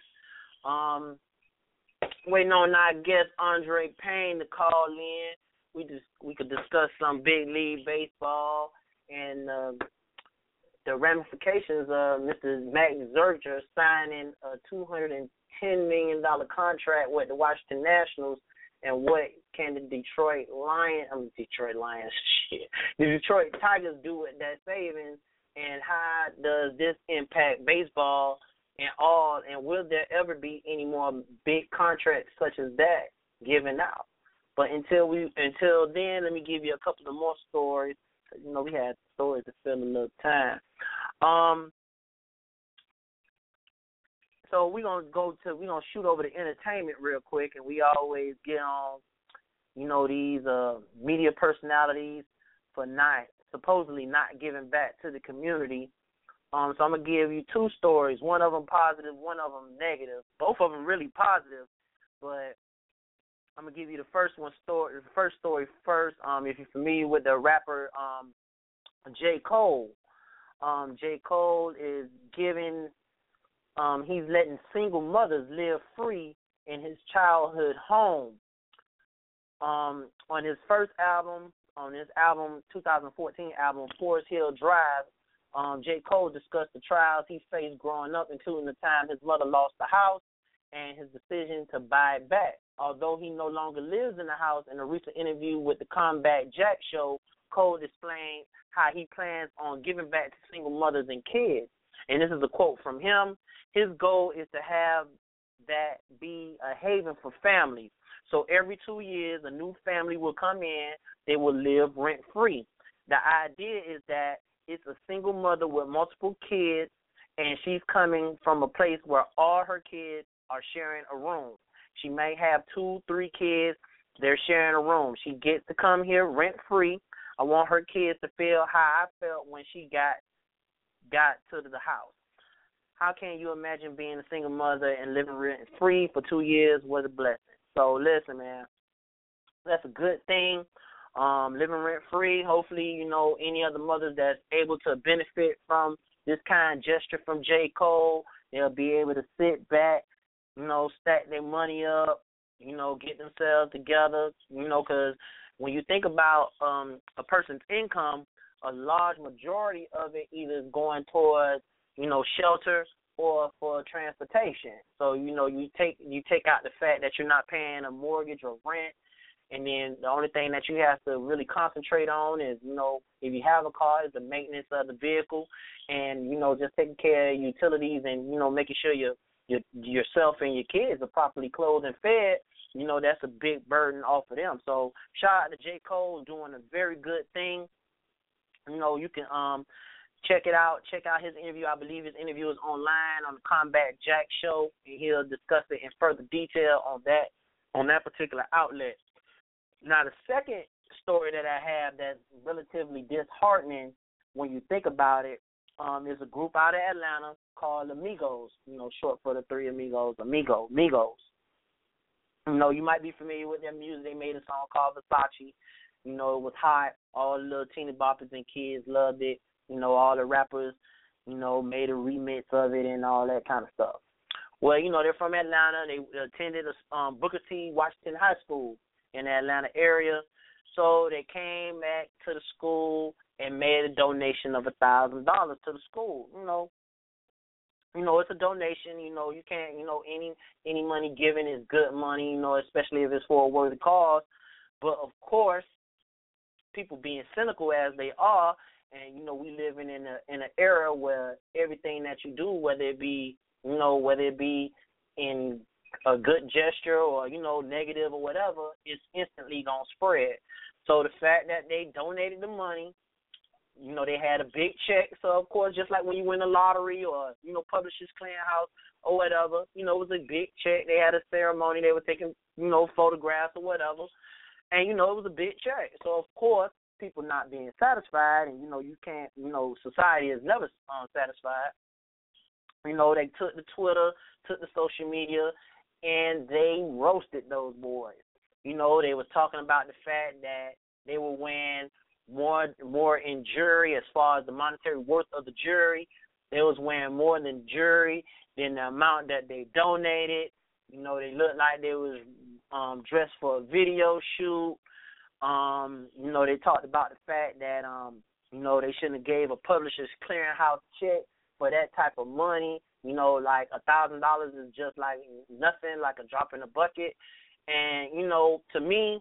Um, waiting on our guest, Andre Payne, to call in. We just we could discuss some big league baseball and uh, the ramifications of Mister Max Scherzer signing a two hundred ten million dollars contract with the Washington Nationals and what can the Detroit Lions, I mean Detroit Lions, shit, the Detroit Tigers do with that savings, and how does this impact baseball and all, and will there ever be any more big contracts such as that given out? But until we, until then, let me give you a couple of more stories. You know, we had stories to fill a little time. Um, so we're gonna go to, we're gonna shoot over to entertainment real quick, and we always get on, you know, these uh, media personalities for not supposedly not giving back to the community. Um, so I'm gonna give you two stories. One of them positive, one of them negative. Both of them really positive, but I'm gonna give you the first one story. The first story first. Um, if you're familiar with the rapper um, J. Cole, um, J. Cole is giving. Um, he's letting single mothers live free in his childhood home. Um, on his first album, on his album, two thousand fourteen album, Forest Hill Drive, um, J. Cole discussed the trials he faced growing up, including the time his mother lost the house and his decision to buy it back. Although he no longer lives in the house, in a recent interview with the Combat Jack show, Cole explained how he plans on giving back to single mothers and kids. And this is a quote from him. His goal is to have that be a haven for families. So every two years, a new family will come in. They will live rent-free. The idea is that it's a single mother with multiple kids, and she's coming from a place where all her kids are sharing a room. She may have two, three kids. They're sharing a room. She gets to come here rent-free. I want her kids to feel how I felt when she got got to the house. How can you imagine being a single mother and living rent-free for two years was a blessing? So listen, man, that's a good thing. Um, living rent-free. Hopefully, you know, any other mothers that's able to benefit from this kind gesture from J. Cole, they'll be able to sit back, you know, stack their money up, you know, get themselves together, you know, because when you think about um, a person's income, a large majority of it either is going towards, you know, shelter or for transportation. So, you know, you take you take out the fact that you're not paying a mortgage or rent, and then the only thing that you have to really concentrate on is, you know, if you have a car, is the maintenance of the vehicle, and, you know, just taking care of utilities and, you know, making sure your your yourself and your kids are properly clothed and fed. You know, that's a big burden off of them. So shout out to J. Cole doing a very good thing. You know, you can um check it out. Check out his interview. I believe his interview is online on the Combat Jack show, and he'll discuss it in further detail on that on that particular outlet. Now, the second story that I have that's relatively disheartening when you think about it um, is a group out of Atlanta called Amigos, you know, short for the Three Amigos, Amigo, Migos. You know, you might be familiar with their music. They made a song called Versace. You know, it was hot. All the little teeny boppers and kids loved it. You know, all the rappers, you know, made a remix of it and all that kind of stuff. Well, you know, they're from Atlanta. They attended a, um, Booker T. Washington High School in the Atlanta area. So they came back to the school and made a donation of a thousand dollars to the school. You know, you know, it's a donation. You know, you can't, you know, any any money given is good money. You know, especially if it's for a worthy cause. But of course, people being cynical as they are, and you know, we living in a in an era where everything that you do, whether it be, you know, whether it be in a good gesture or, you know, negative or whatever, it's instantly gonna spread. So the fact that they donated the money, you know, they had a big check. So of course, just like when you win the lottery or, you know, Publishers Clearinghouse or whatever, you know, it was a big check. They had a ceremony. They were taking, you know, photographs or whatever. And, you know, it was a big check. So, of course, people not being satisfied, and, you know, you can't, you know, society is never um, satisfied. You know, they took the Twitter, took the social media, and they roasted those boys. You know, they was talking about the fact that they were weighing more, more in jury as far as the monetary worth of the jury. They was weighing more than jury than the amount that they donated. You know, they looked like they was um, dressed for a video shoot. Um, you know, they talked about the fact that, um, you know, they shouldn't have gave a Publishers Clearinghouse check for that type of money. You know, like a thousand dollars is just like nothing, like a drop in the bucket. And, you know, to me,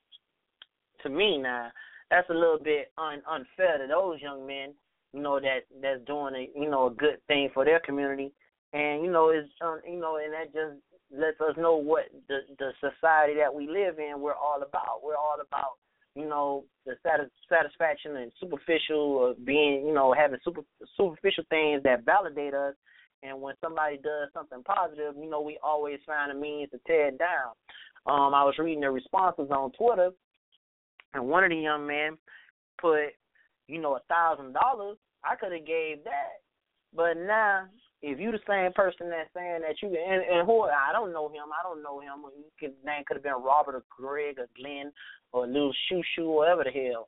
to me now, that's a little bit un- unfair to those young men, you know, that that's doing a, you know, a good thing for their community. And, you know, it's, um, you know, and that just lets us know what the, the society that we live in, we're all about. We're all about, you know, the satis- satisfaction and superficial of being, you know, having super superficial things that validate us. And when somebody does something positive, you know, we always find a means to tear it down. Um, I was reading the responses on Twitter, and one of the young men put, you know, a thousand dollars. I could have gave that, but now if you the same person that's saying that you and, and who I don't know him, I don't know him. His name could have been Robert or Greg or Glenn or Little Shoo Shoo, whatever the hell.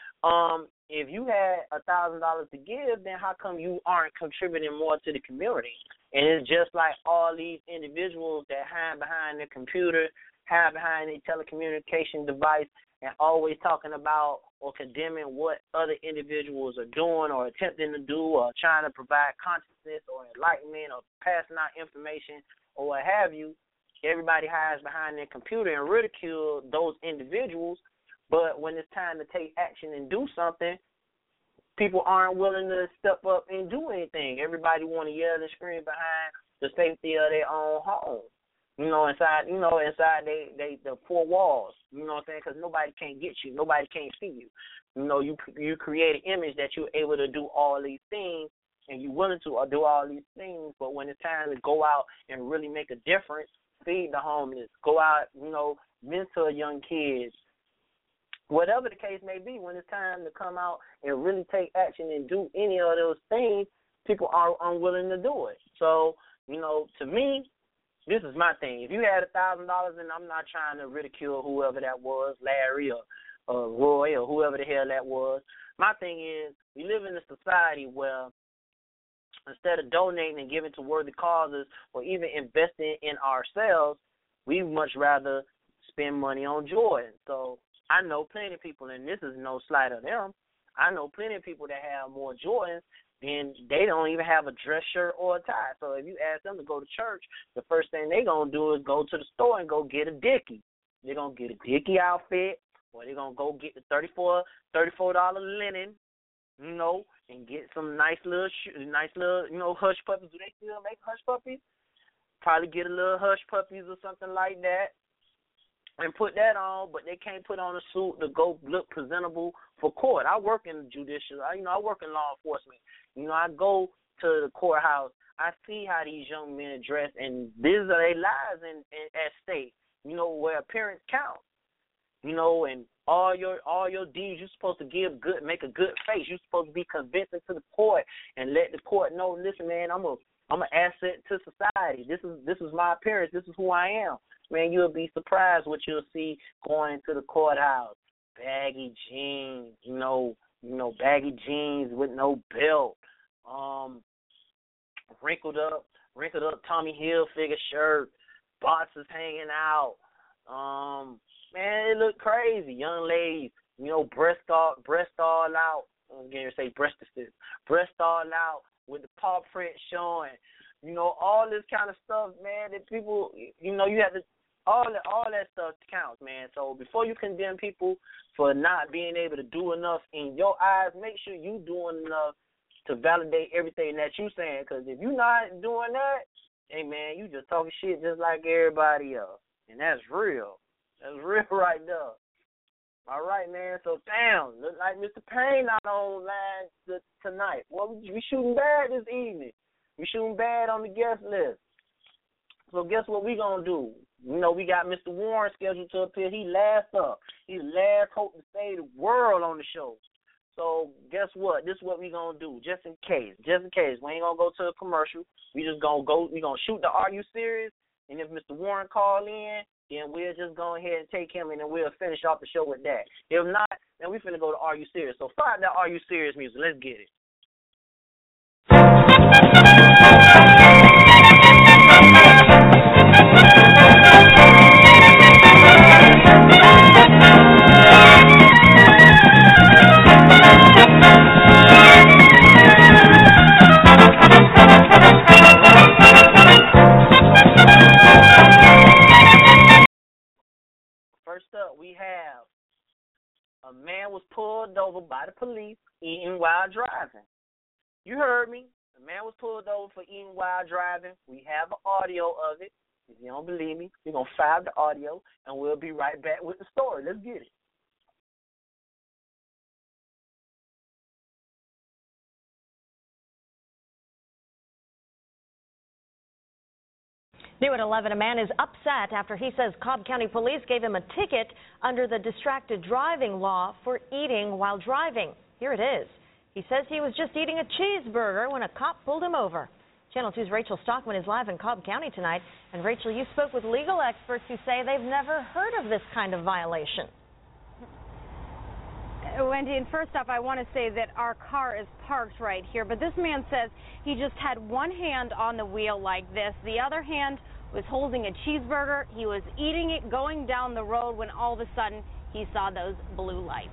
Um, if you had a thousand dollars to give, then how come you aren't contributing more to the community? And it's just like all these individuals that hide behind their computer, hide behind their telecommunication device, and always talking about or condemning what other individuals are doing or attempting to do or trying to provide consciousness or enlightenment or passing out information or what have you. Everybody hides behind their computer and ridicule those individuals. But when it's time to take action and do something, people aren't willing to step up and do anything. Everybody want to yell and scream behind the safety of their own home. You know, inside, you know, inside they, they the four walls. You know what I'm saying? Because nobody can get you. Nobody can see you. You know, you you create an image that you're able to do all these things, and you're willing to do all these things. But when it's time to go out and really make a difference, feed the homeless, go out, you know, mentor young kids, whatever the case may be, when it's time to come out and really take action and do any of those things, people are unwilling to do it. So, you know, to me, this is my thing. If you had a thousand dollars, and I'm not trying to ridicule whoever that was, Larry or, or Roy or whoever the hell that was. My thing is, we live in a society where instead of donating and giving to worthy causes or even investing in ourselves, we much rather spend money on Jordan. So I know plenty of people, and this is no slight of them, I know plenty of people that have more Jordans, and they don't even have a dress shirt or a tie. So if you ask them to go to church, the first thing they're going to do is go to the store and go get a Dickie. They're going to get a Dickie outfit, or they're going to go get the thirty-four dollars linen, you know, and get some nice little, nice little, you know, hush puppies. Do they still make hush puppies? Probably get a little hush puppies or something like that and put that on, but they can't put on a suit to go look presentable for court. I work in the judicial, I, you know, I work in law enforcement. You know, I go to the courthouse. I see how these young men dress, and these are their lives in, in, at stake, you know, where appearance counts. You know, and all your all your deeds, you're supposed to give good, make a good face. You're supposed to be convincing to the court and let the court know, listen, man, I'm a I'm an asset to society. This is this is my appearance. This is who I am. Man, you'll be surprised what you'll see going into the courthouse. Baggy jeans, you know, you know, baggy jeans with no belt, um, wrinkled up, wrinkled up Tommy Hilfiger shirt, boxes hanging out. Um, man, it looked crazy. Young ladies, you know, breast all, breast all out. I'm going to say breastises, breast all out with the paw print showing. You know, all this kind of stuff, man, that people, you know, you have to, all that, all that stuff counts, man. So before you condemn people for not being able to do enough in your eyes, make sure you doing enough to validate everything that you saying. Because if you're not doing that, hey, man, you just talking shit just like everybody else. And that's real. That's real right there. All right, man. So, damn, look like Mister Payne not online t- tonight. Well, we, we shooting bad this evening. We shooting bad on the guest list. So guess what we going to do? You know, we got Mister Warren scheduled to appear. He last up. He last hope to save the world on the show. So guess what? This is what we going to do, just in case. Just in case. We ain't going to go to a commercial. We just going to go. We going to shoot the Are You Serious? And if Mister Warren call in, then we'll just go ahead and take him, and then we'll finish off the show with that. If not, then we finna go to Are You Serious? So find that Are You Serious music. Let's get it. First up, we have a man was pulled over by the police eating while driving. You heard me. The man was pulled over for eating while driving. We have an audio of it. If you don't believe me, we're going to file the audio, and we'll be right back with the story. Let's get it. New at eleven, a man is upset after he says Cobb County Police gave him a ticket under the distracted driving law for eating while driving. Here it is. He says he was just eating a cheeseburger when a cop pulled him over. Channel two's Rachel Stockman is live in Cobb County tonight. And Rachel, you spoke with legal experts who say they've never heard of this kind of violation. Wendy, and first off, I want to say that our car is parked right here, but this man says he just had one hand on the wheel like this. The other hand was holding a cheeseburger. He was eating it going down the road when all of a sudden he saw those blue lights.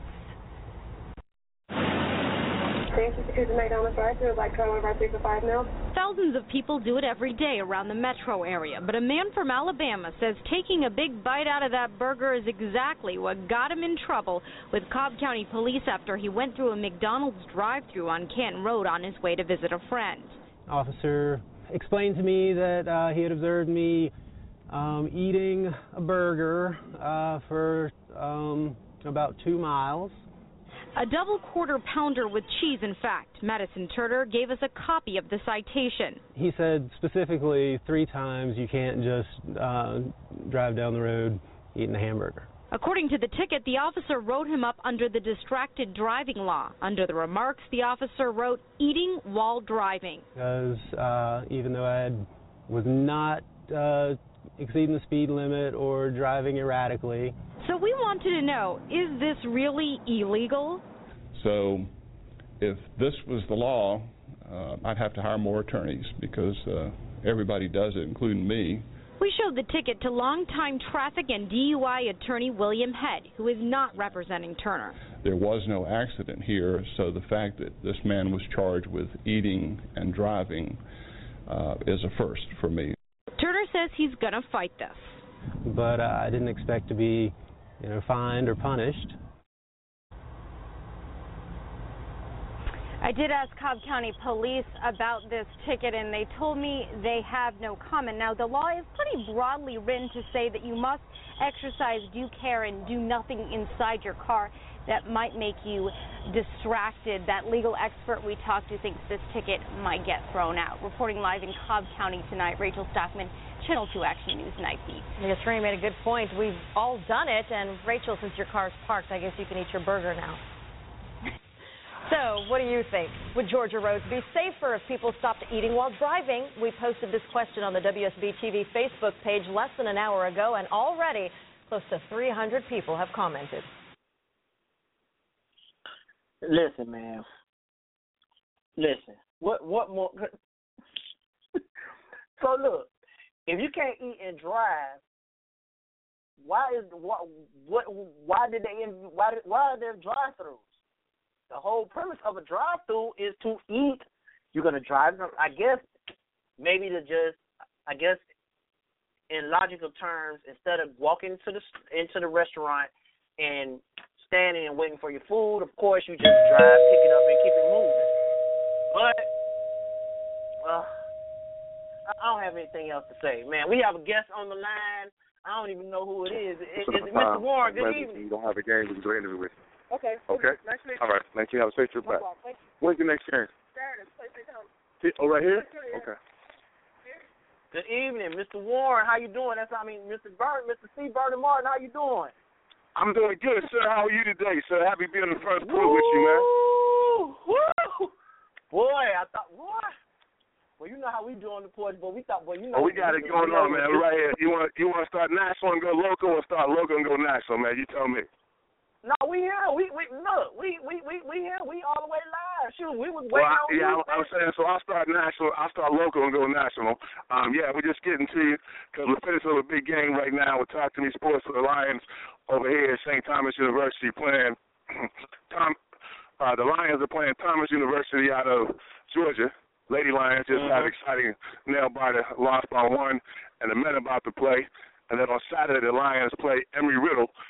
Thousands of people do it every day around the metro area, but a man from Alabama says taking a big bite out of that burger is exactly what got him in trouble with Cobb County Police after he went through a McDonald's drive-thru on Canton Road on his way to visit a friend. Officer explained to me that uh, he had observed me um, eating a burger uh, for um, about two miles. A double quarter pounder with cheese, in fact. Madison Turner gave us a copy of the citation. He said specifically three times you can't just uh, drive down the road eating a hamburger. According to the ticket, the officer wrote him up under the distracted driving law. Under the remarks, the officer wrote, eating while driving. Because uh, even though I had, was not uh, exceeding the speed limit or driving erratically. So we wanted to know, is this really illegal? So if this was the law, uh, I'd have to hire more attorneys because uh, everybody does it, including me. We showed the ticket to longtime traffic and D U I attorney William Head, who is not representing Turner. There was no accident here, so the fact that this man was charged with eating and driving uh, is a first for me. Turner says he's going to fight this. But uh, I didn't expect to be, you know, fined or punished. I did ask Cobb County Police about this ticket, and they told me they have no comment. Now, the law is pretty broadly written to say that you must exercise due care and do nothing inside your car that might make you distracted. That legal expert we talked to thinks this ticket might get thrown out. Reporting live in Cobb County tonight, Rachel Stockman, Channel two Action News Night Beat. The attorney made a good point. We've all done it, and Rachel, since your car's parked, I guess you can eat your burger now. So, what do you think? Would Georgia roads be safer if people stopped eating while driving? We posted this question on the W S B T V Facebook page less than an hour ago, and already close to three hundred people have commented. Listen, man. Listen. What? What more? So look, if you can't eat and drive, why is what? What? Why did they? Why? Did, why are there drive-throughs? The whole premise of a drive-through is to eat. You're gonna drive. I guess maybe to just. I guess in logical terms, instead of walking to the into the restaurant and standing and waiting for your food, of course you just drive, pick it up, and keep it moving. But uh, I don't have anything else to say, man. We have a guest on the line. I don't even know who it is. Is it Mister Warren? Good evening. You don't have a game, we can do an interview with you. Okay. Okay. Nice to meet you. All right. Thank you. Have a safe trip back. When's the next game? Saturday. PlayStation Home. Oh, right here? Okay. Good evening, Mister Warren. How you doing? That's I mean, Mister Burn, Mister C. Vernon Martin. How you doing? I'm doing good, sir. How are you today, sir? Happy being on the first crew with you, man. Woo! Boy, I thought what? Well, you know how we do on the porch, but we thought, boy, you know. Oh, we got it going on, man. We're right here. You want you want to start national and go local, or start local and go national, man? You tell me. No, we here. We we look. We we we we here. We all the way live. Shoot, we was Well, waiting I, on yeah, you. I, I'm saying so. I'll start national. I'll start local and go national. Um, yeah, we're just getting to you because we're finishing up a big game right now with Talk to Me Sports for the Lions over here at Saint Thomas University playing. Tom, uh, the Lions are playing Thomas University out of Georgia. Lady Lions just mm-hmm. had an exciting nail biter, lost by one, and the men about to play. And then on Saturday, the Lions play Emory Riddle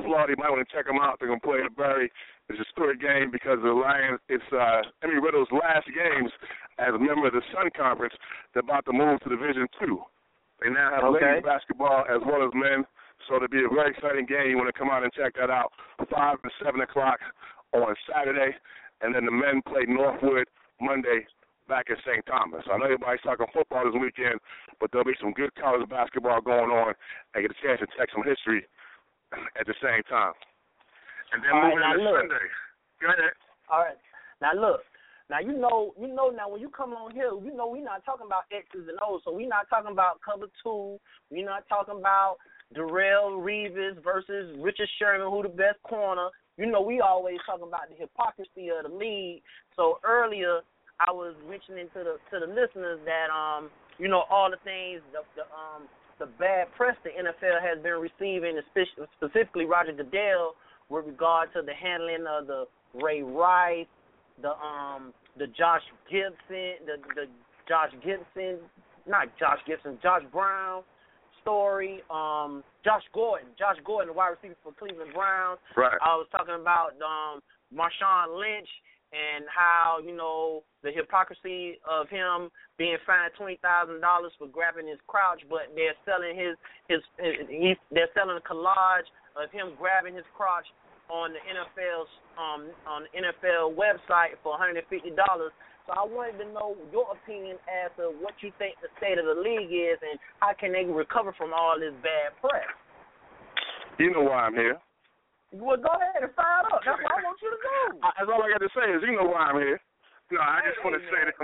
Florida. You might want to check them out. They're going to play at Barry. It's a historic game because the Lions, it's uh, Emory Riddle's last games as a member of the Sun Conference. They're about to move to Division Two. They now have Okay. ladies basketball as well as men, so it'll be a very exciting game. You want to come out and check that out, five to seven o'clock on Saturday, and then the men play Northwood Monday back at Saint Thomas. I know everybody's talking football this weekend, but there'll be some good college basketball going on and get a chance to check some history at the same time. And then All right, moving now into look. Sunday. Go ahead. All right. Now look. Now you know, you know. Now when you come on here, you know we're not talking about X's and O's. So we're not talking about cover two. We're not talking about Darrell Reeves versus Richard Sherman, who the best corner. You know, we always talking about the hypocrisy of the league. So earlier, I was mentioning to the to the listeners that um, you know, all the things the, the um the bad press the N F L has been receiving, specifically Roger Goodell, with regard to the handling of the Ray Rice, the um the Josh Gibson, the the Josh Gibson, not Josh Gibson, Josh Brown story, um Josh Gordon, Josh Gordon, the wide receiver for Cleveland Browns. Right. I was talking about um Marshawn Lynch and how, you know, the hypocrisy of him being fined twenty thousand dollars for grabbing his crotch, but they're selling his his, his he, they're selling a collage of him grabbing his crotch on the N F L's um on the N F L website for one hundred fifty dollars. So I wanted to know your opinion as to what you think the state of the league is and how can they recover from all this bad press. You know why I'm here. Well, go ahead and fire up. That's what I want you to do. That's all I got to say is you know why I'm here. No, I just want to say that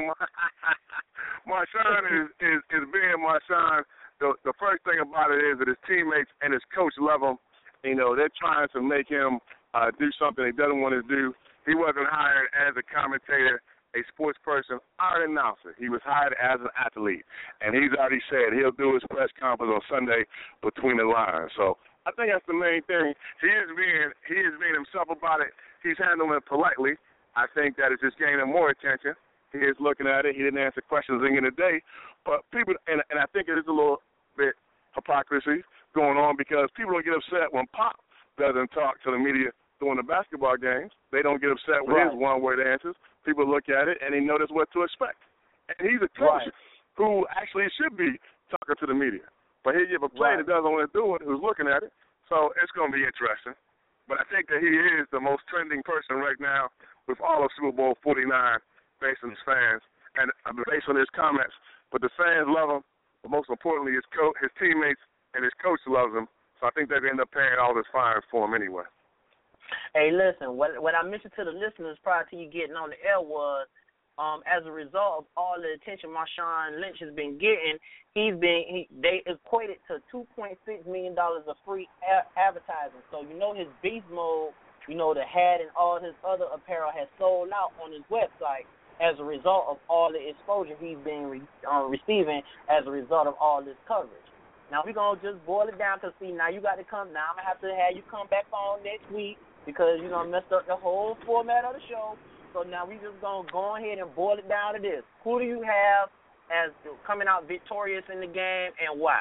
Marshawn is, is, is being Marshawn. The, the first thing about it is that his teammates and his coach love him. You know, they're trying to make him uh, do something he doesn't want to do. He wasn't hired as a commentator, a sports person, or an announcer. He was hired as an athlete. And he's already said he'll do his press conference on Sunday between the lines. So I think that's the main thing. He is being he is being himself about it. He's handling it politely. I think that it's just gaining more attention. He is looking at it. He didn't answer questions in the day. But people, and, and I think it is a little bit hypocrisy going on because people don't get upset when Pop doesn't talk to the media during the basketball games. They don't get upset with Right. his one-word answers. People look at it, and they notice what to expect. And he's a coach Right. who actually should be talking to the media. But he give a play Right. that doesn't want to do it, who's looking at it. So it's going to be interesting. But I think that he is the most trending person right now with all of Super Bowl forty-nine based on his fans and uh, based on his comments. But the fans love him. But most importantly, his co- his teammates and his coach loves him. So I think they're going to end up paying all his fines for him anyway. Hey, listen, what what I mentioned to the listeners prior to you getting on the air was, um, as a result of all the attention Marshawn Lynch has been getting, he's been he, they equated to two point six million dollars of free a- advertising. So you know his beast mode, you know the hat and all his other apparel has sold out on his website as a result of all the exposure he's been re, um, receiving as a result of all this coverage. Now we're gonna just boil it down to see. Now you got to come. Now I'm gonna have to have you come back on next week because you know messed up the whole format of the show. So now we just gonna go ahead and boil it down to this: who do you have as coming out victorious in the game, and why?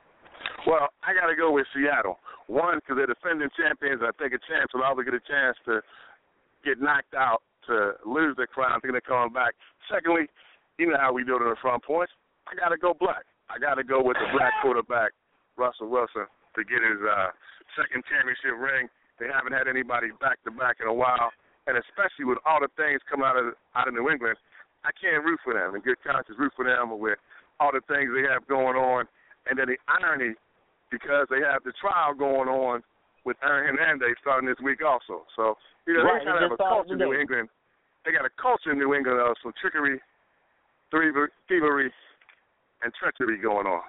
Well, I got to go with Seattle. One, because they're defending champions. I think a chance will always get a chance to get knocked out to lose their crown. I think they're coming back. Secondly, you know how we do it in the front points. I got to go black. I got to go with the black quarterback, Russell Wilson, to get his uh, second championship ring. They haven't had anybody back-to-back in a while, and especially with all the things coming out of out of New England, I can't root for them. In good conscience, root for them with all the things they have going on. And then the irony, because they have the trial going on with Aaron Hernandez starting this week also. So, you know, Right, they kind of have a culture in New today. England. They got a culture in New England of some trickery, thievery, and treachery going on.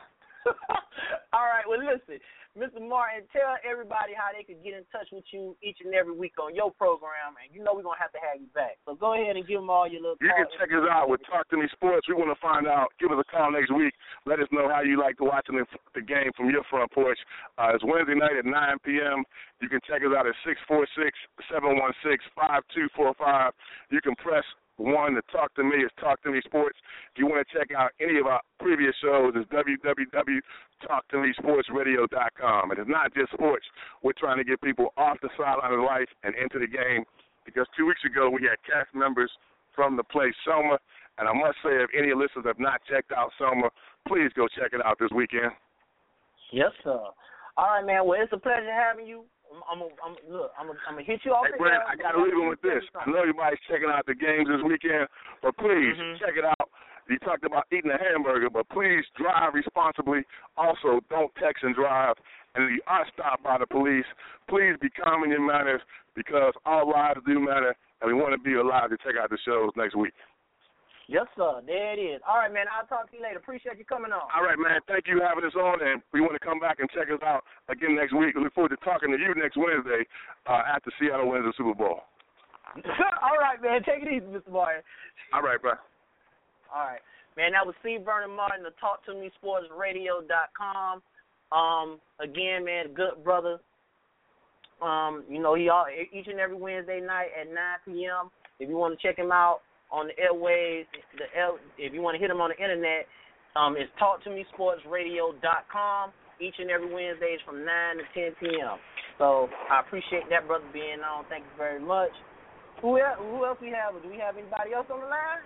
All right, well, listen, Mister Martin, tell everybody how they can get in touch with you each and every week on your program, and you know we're going to have to have you back. So go ahead and give them all your little You can check us out with Talk to Me Sports. We want to find out. Give us a call next week. Let us know how you like to watching the, the game from your front porch. Uh, it's Wednesday night at nine p.m. You can check us out at six four six, seven one six, five two four five. You can press one to talk to me is Talk to Me Sports. If you want to check out any of our previous shows, it's w w w dot talk to me sports radio dot com. And it's not just sports. We're trying to get people off the sideline of life and into the game, because two weeks ago we had cast members from the play Selma, and I must say, if any listeners have not checked out Selma, please go check it out this weekend. Yes, sir. All right, man. Well, it's a pleasure having you. I'm, I'm, I'm look. I'm, I'm gonna hit you off. Hey, Brandon, I gotta leave him with this. I know everybody's checking out the games this weekend, but please mm-hmm. check it out. You talked about eating a hamburger, but please drive responsibly. Also, don't text and drive. And if you are stopped by the police, please be calm in your manners, because all lives do matter, and we want to be alive to check out the shows next week. Yes, sir. There it is. All right, man. I'll talk to you later. Appreciate you coming on. All right, man. Thank you for having us on, and we want to come back and check us out again next week. We look forward to talking to you next Wednesday uh, after Seattle wins the Super Bowl. All right, man. Take it easy, Mister Martin. All right, bro. All right. Man, that was C. Vernon Martin of talk to me sports radio dot com. Um, again, man, good brother. Um, you know, he all, each and every Wednesday night at nine p.m. If you want to check him out on the airwaves, the L, if you want to hit him on the internet, um, it's talk to me sports radio dot com. Each and every Wednesdays from nine to ten p.m. So I appreciate that brother being on. Thank you very much. Who else, who else we have? Do we have anybody else on the line?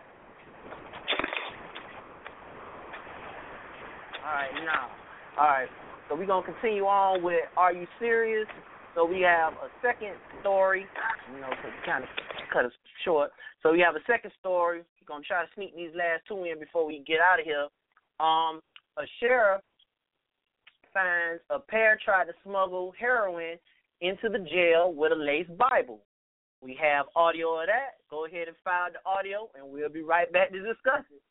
All right, now. All right. So we're going to continue on with Are You Serious? So we have a second story, you know, to kind of cut us short. So we have a second story. We're going to try to sneak these last two in before we get out of here. Um, a sheriff finds a pair tried to smuggle heroin into the jail with a laced Bible. We have audio of that. Go ahead and file the audio, and we'll be right back to discuss it.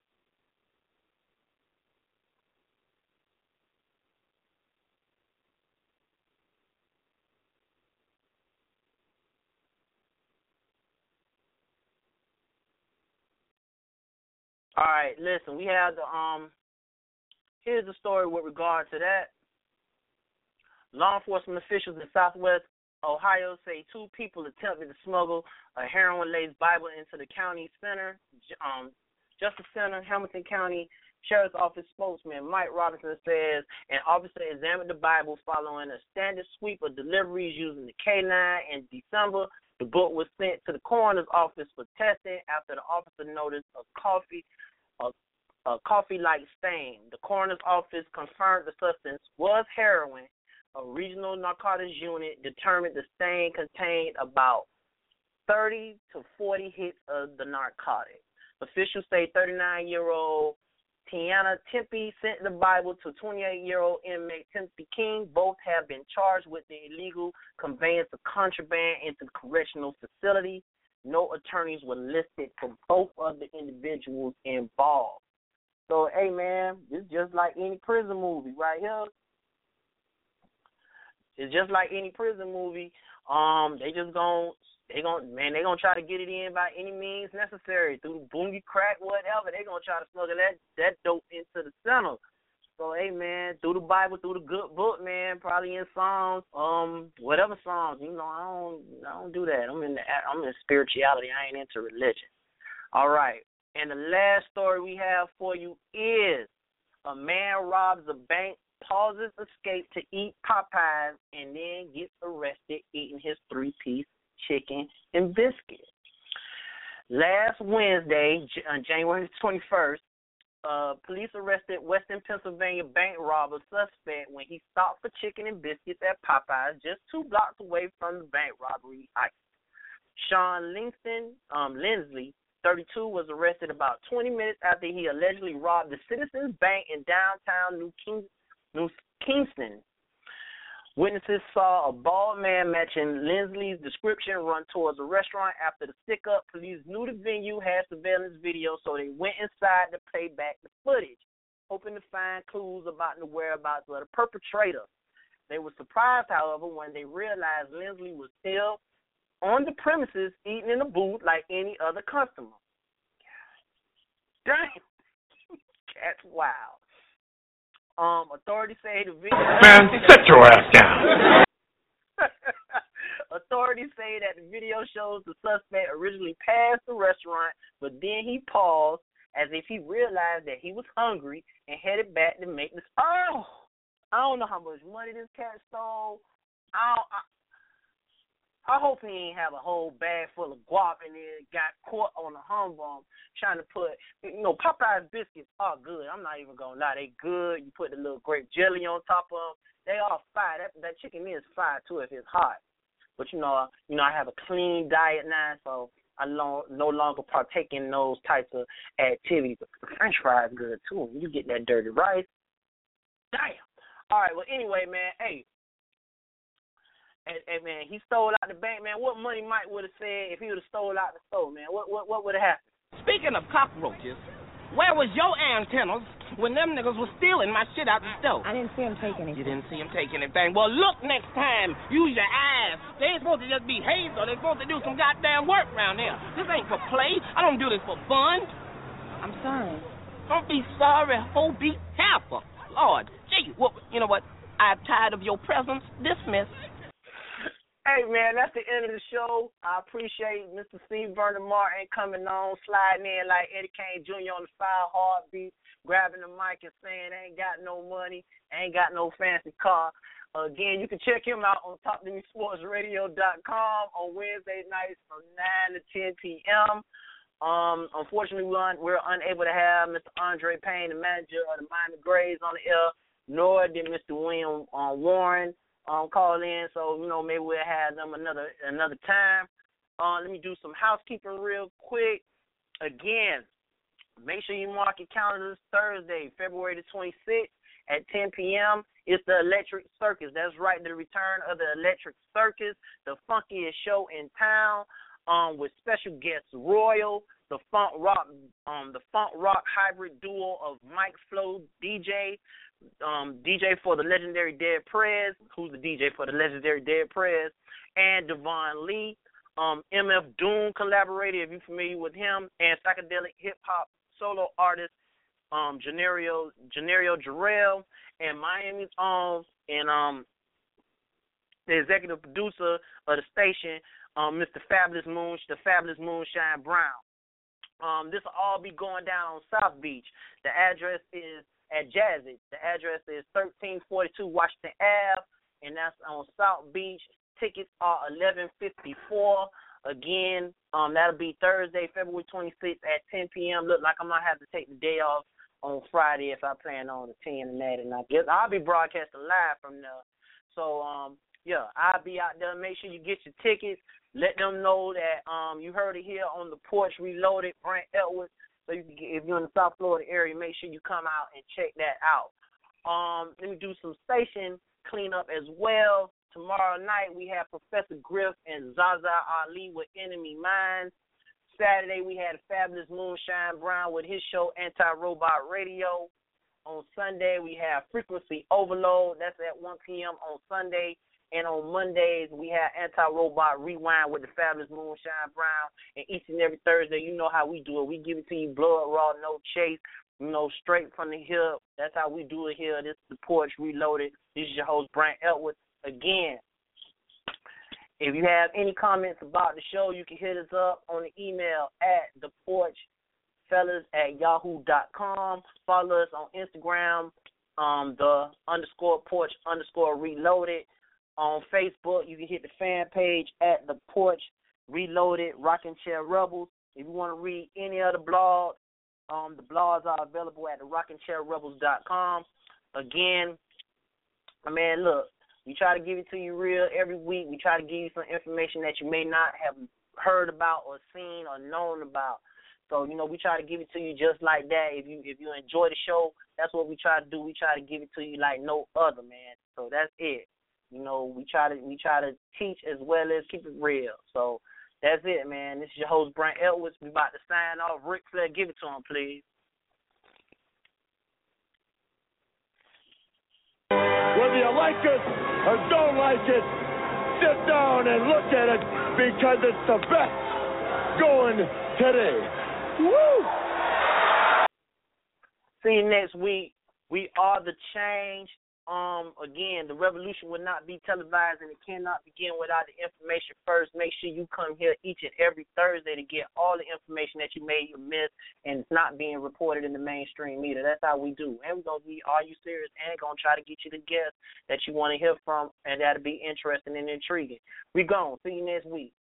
All right, listen, we have the, um, here's the story with regard to that. Law enforcement officials in Southwest Ohio say two people attempted to smuggle a heroin-laced Bible into the county center, um, Justice Center, Hamilton County Sheriff's Office spokesman Mike Robinson says an officer examined the Bible following a standard sweep of deliveries using the K nine in December. The book was sent to the coroner's office for testing after the officer noticed a coffee, a, a coffee-like stain. The coroner's office confirmed the substance was heroin. A regional narcotics unit determined the stain contained about thirty to forty hits of the narcotic. Officials say thirty-nine-year-old Tiana Tempe sent the Bible to twenty-eight-year-old inmate Timothy King. Both have been charged with the illegal conveyance of contraband into the correctional facility. No attorneys were listed for both of the individuals involved. So, hey, man, it's just like any prison movie right here. It's just like any prison movie. Um, they just gon' they gon' man, they gonna try to get it in by any means necessary through boogie crack, whatever. They gonna try to smuggle that that dope into the center. So, hey, man, through the Bible, through the good book, man, probably in Psalms, um, whatever Psalms. You know, I don't I don't do that. I'm in the I'm in spirituality. I ain't into religion. All right, and the last story we have for you is a man robs a bank, pauses escape to eat Popeyes, and then gets arrested eating his three-piece chicken and biscuit. Last Wednesday, January twenty-first, uh, police arrested Western Pennsylvania bank robber suspect when he stopped for chicken and biscuits at Popeyes just two blocks away from the bank robbery site. Sean Lingston, um, Lindsley, thirty-two, was arrested about twenty minutes after he allegedly robbed the Citizens Bank in downtown New King. New Kingston. Witnesses saw a bald man matching Lindsley's description run towards a restaurant after the stick-up. Police knew the venue had surveillance video, so they went inside to play back the footage, hoping to find clues about the whereabouts of the perpetrator. They were surprised, however, when they realized Lindsley was still on the premises eating in a booth like any other customer. Damn. That's wild. Um, authorities say the video. Man, sit your ass down. Authorities say that the video shows the suspect originally passed the restaurant, but then he paused as if he realized that he was hungry and headed back to make this. Oh, I don't know how much money this cat stole. I don't, I, I hope he ain't have a whole bag full of guap and then got caught on a hum bum trying to put, you know, Popeye's biscuits are good. I'm not even going to lie. They good. You put the little grape jelly on top of them. They are fire. That, that chicken is fire, too, if it's hot. But, you know, you know, I have a clean diet now, so I lo- no longer partake in those types of activities. But the French fries good, too. You get that dirty rice. Damn. All right, well, anyway, man, hey. Hey, hey, man, he stole out the bank, man. What money Mike would have said if he would have stole out the store, man? What what, what would have happened? Speaking of cockroaches, where was your antennas when them niggas was stealing my shit out the store? I didn't see him take anything. You didn't see him take anything. Well, look next time. Use your eyes. They ain't supposed to just be hazel. They're supposed to do some goddamn work around here. This ain't for play. I don't do this for fun. I'm sorry. Don't be sorry. Oh, be careful. Lord, gee, well, you know what? I'm tired of your presence. Dismissed. Hey, man, that's the end of the show. I appreciate Mister C. Vernon Martin coming on, sliding in like Eddie Kane Junior on the Five Heartbeat, grabbing the mic and saying, ain't got no money, ain't got no fancy car. Again, you can check him out on talk to me sports radio dot com on Wednesday nights from nine to ten p.m. Um, unfortunately, we're, un- we're unable to have Mister Andre Payne, the manager of the Miami Grays, on the air, nor did Mister William uh, Warren um, call in. So, you know, maybe we'll have them another another time. Uh, let me do some housekeeping real quick. Again, make sure you mark your calendars. Thursday, February the twenty-sixth at ten p.m. It's the Electric Circus. That's right, the return of the Electric Circus, the funkiest show in town, um, with special guests Royal, the funk rock, um, the funk rock hybrid duo of Mike Flow, D J, um, D J for the legendary Dead Prez, who's the D J for the legendary Dead Prez, and Devon Lee, um, M F Doom collaborator, if you're familiar with him, and psychedelic hip hop solo artist um, Generio Generio Jarrell, and Miami's own, and um, the executive producer of the station, um, Mister Fabulous Moon, the Fabulous Moonshine Brown. Um, this will all be going down on South Beach. The address is at Jazzy. The address is thirteen forty-two Washington Avenue, and that's on South Beach. Tickets are eleven fifty-four. Again, um, that'll be Thursday, February twenty-sixth at ten p.m. Look like I might have to take the day off on Friday if I plan on attending that, and I guess I'll be broadcasting live from there. So, um, yeah, I'll be out there. Make sure you get your tickets. Let them know that um, you heard it here on the Porch Reloaded, Brent Edwards. So you can get, if you're in the South Florida area, make sure you come out and check that out. Um, let me do some station cleanup as well. Tomorrow night we have Professor Griff and Zaza Ali with Enemy Minds. Saturday we had Fabulous Moonshine Brown with his show Anti-Robot Radio. On Sunday we have Frequency Overload. That's at one p.m. on Sunday. And on Mondays, we have Anti-Robot Rewind with the Fabulous Moonshine Brown. And each and every Thursday, you know how we do it. We give it to you blood raw, no chase, you know, straight from the hip. That's how we do it here. This is the Porch Reloaded. This is your host, Brent Edwards. Again, if you have any comments about the show, you can hit us up on the email at theporchfellas at yahoo dot com. Follow us on Instagram, um, the underscore porch underscore reloaded. On Facebook, you can hit the fan page at the Porch Reloaded Rockin' Chair Rebels. If you want to read any of the blogs, um, the blogs are available at the rockin chair rebels dot com. Again, man, look, we try to give it to you real every week. We try to give you some information that you may not have heard about or seen or known about. So, you know, we try to give it to you just like that. If you if you enjoy the show, that's what we try to do. We try to give it to you like no other, man. So that's it. You know, we try to we try to teach as well as keep it real. So that's it, man. This is your host, Brent Edwards. We about to sign off. Ric Flair, give it to him, please. Whether you like it or don't like it, sit down and look at it because it's the best going today. Woo! See you next week. We are the change. Um, again, the revolution will not be televised, and it cannot begin without the information first. Make sure you come here each and every Thursday to get all the information that you may have missed, and it's not being reported in the mainstream media. That's how we do. And we're going to be Are You Serious? And going to try to get you the guests that you want to hear from, and that'll be interesting and intriguing. We gone. See you next week.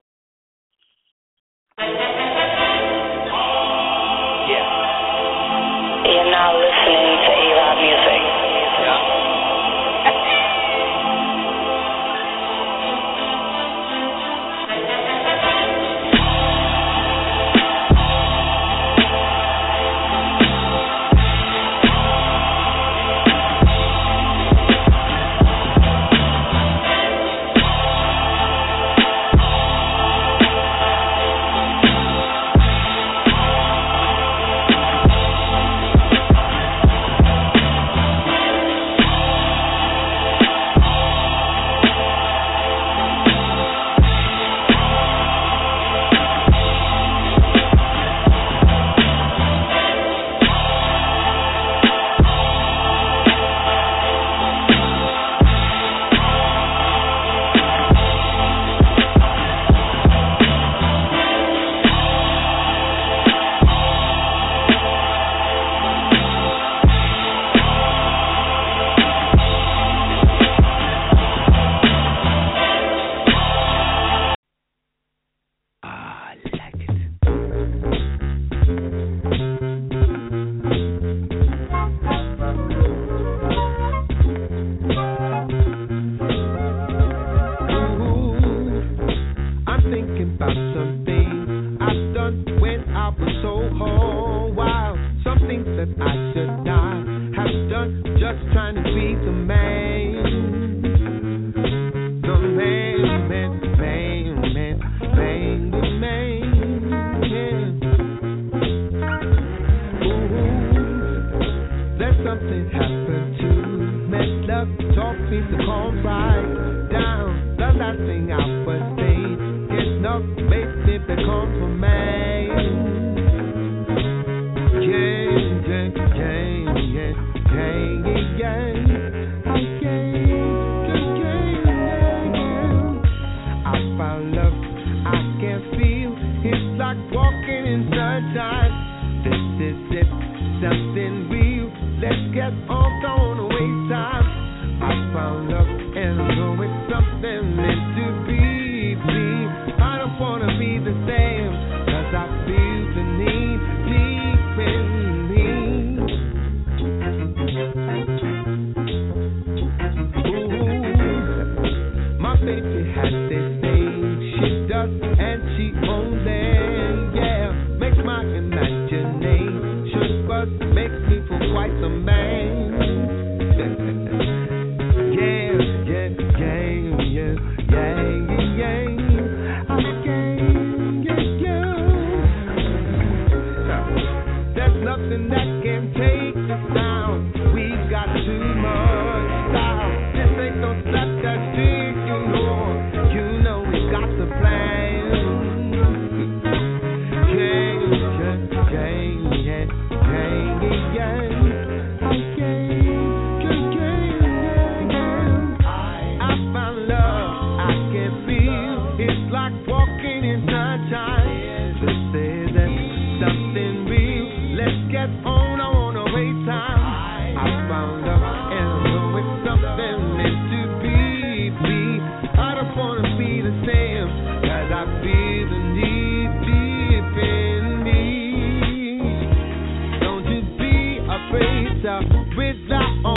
Yeah. You're now listening to A-Rod Music. Yeah.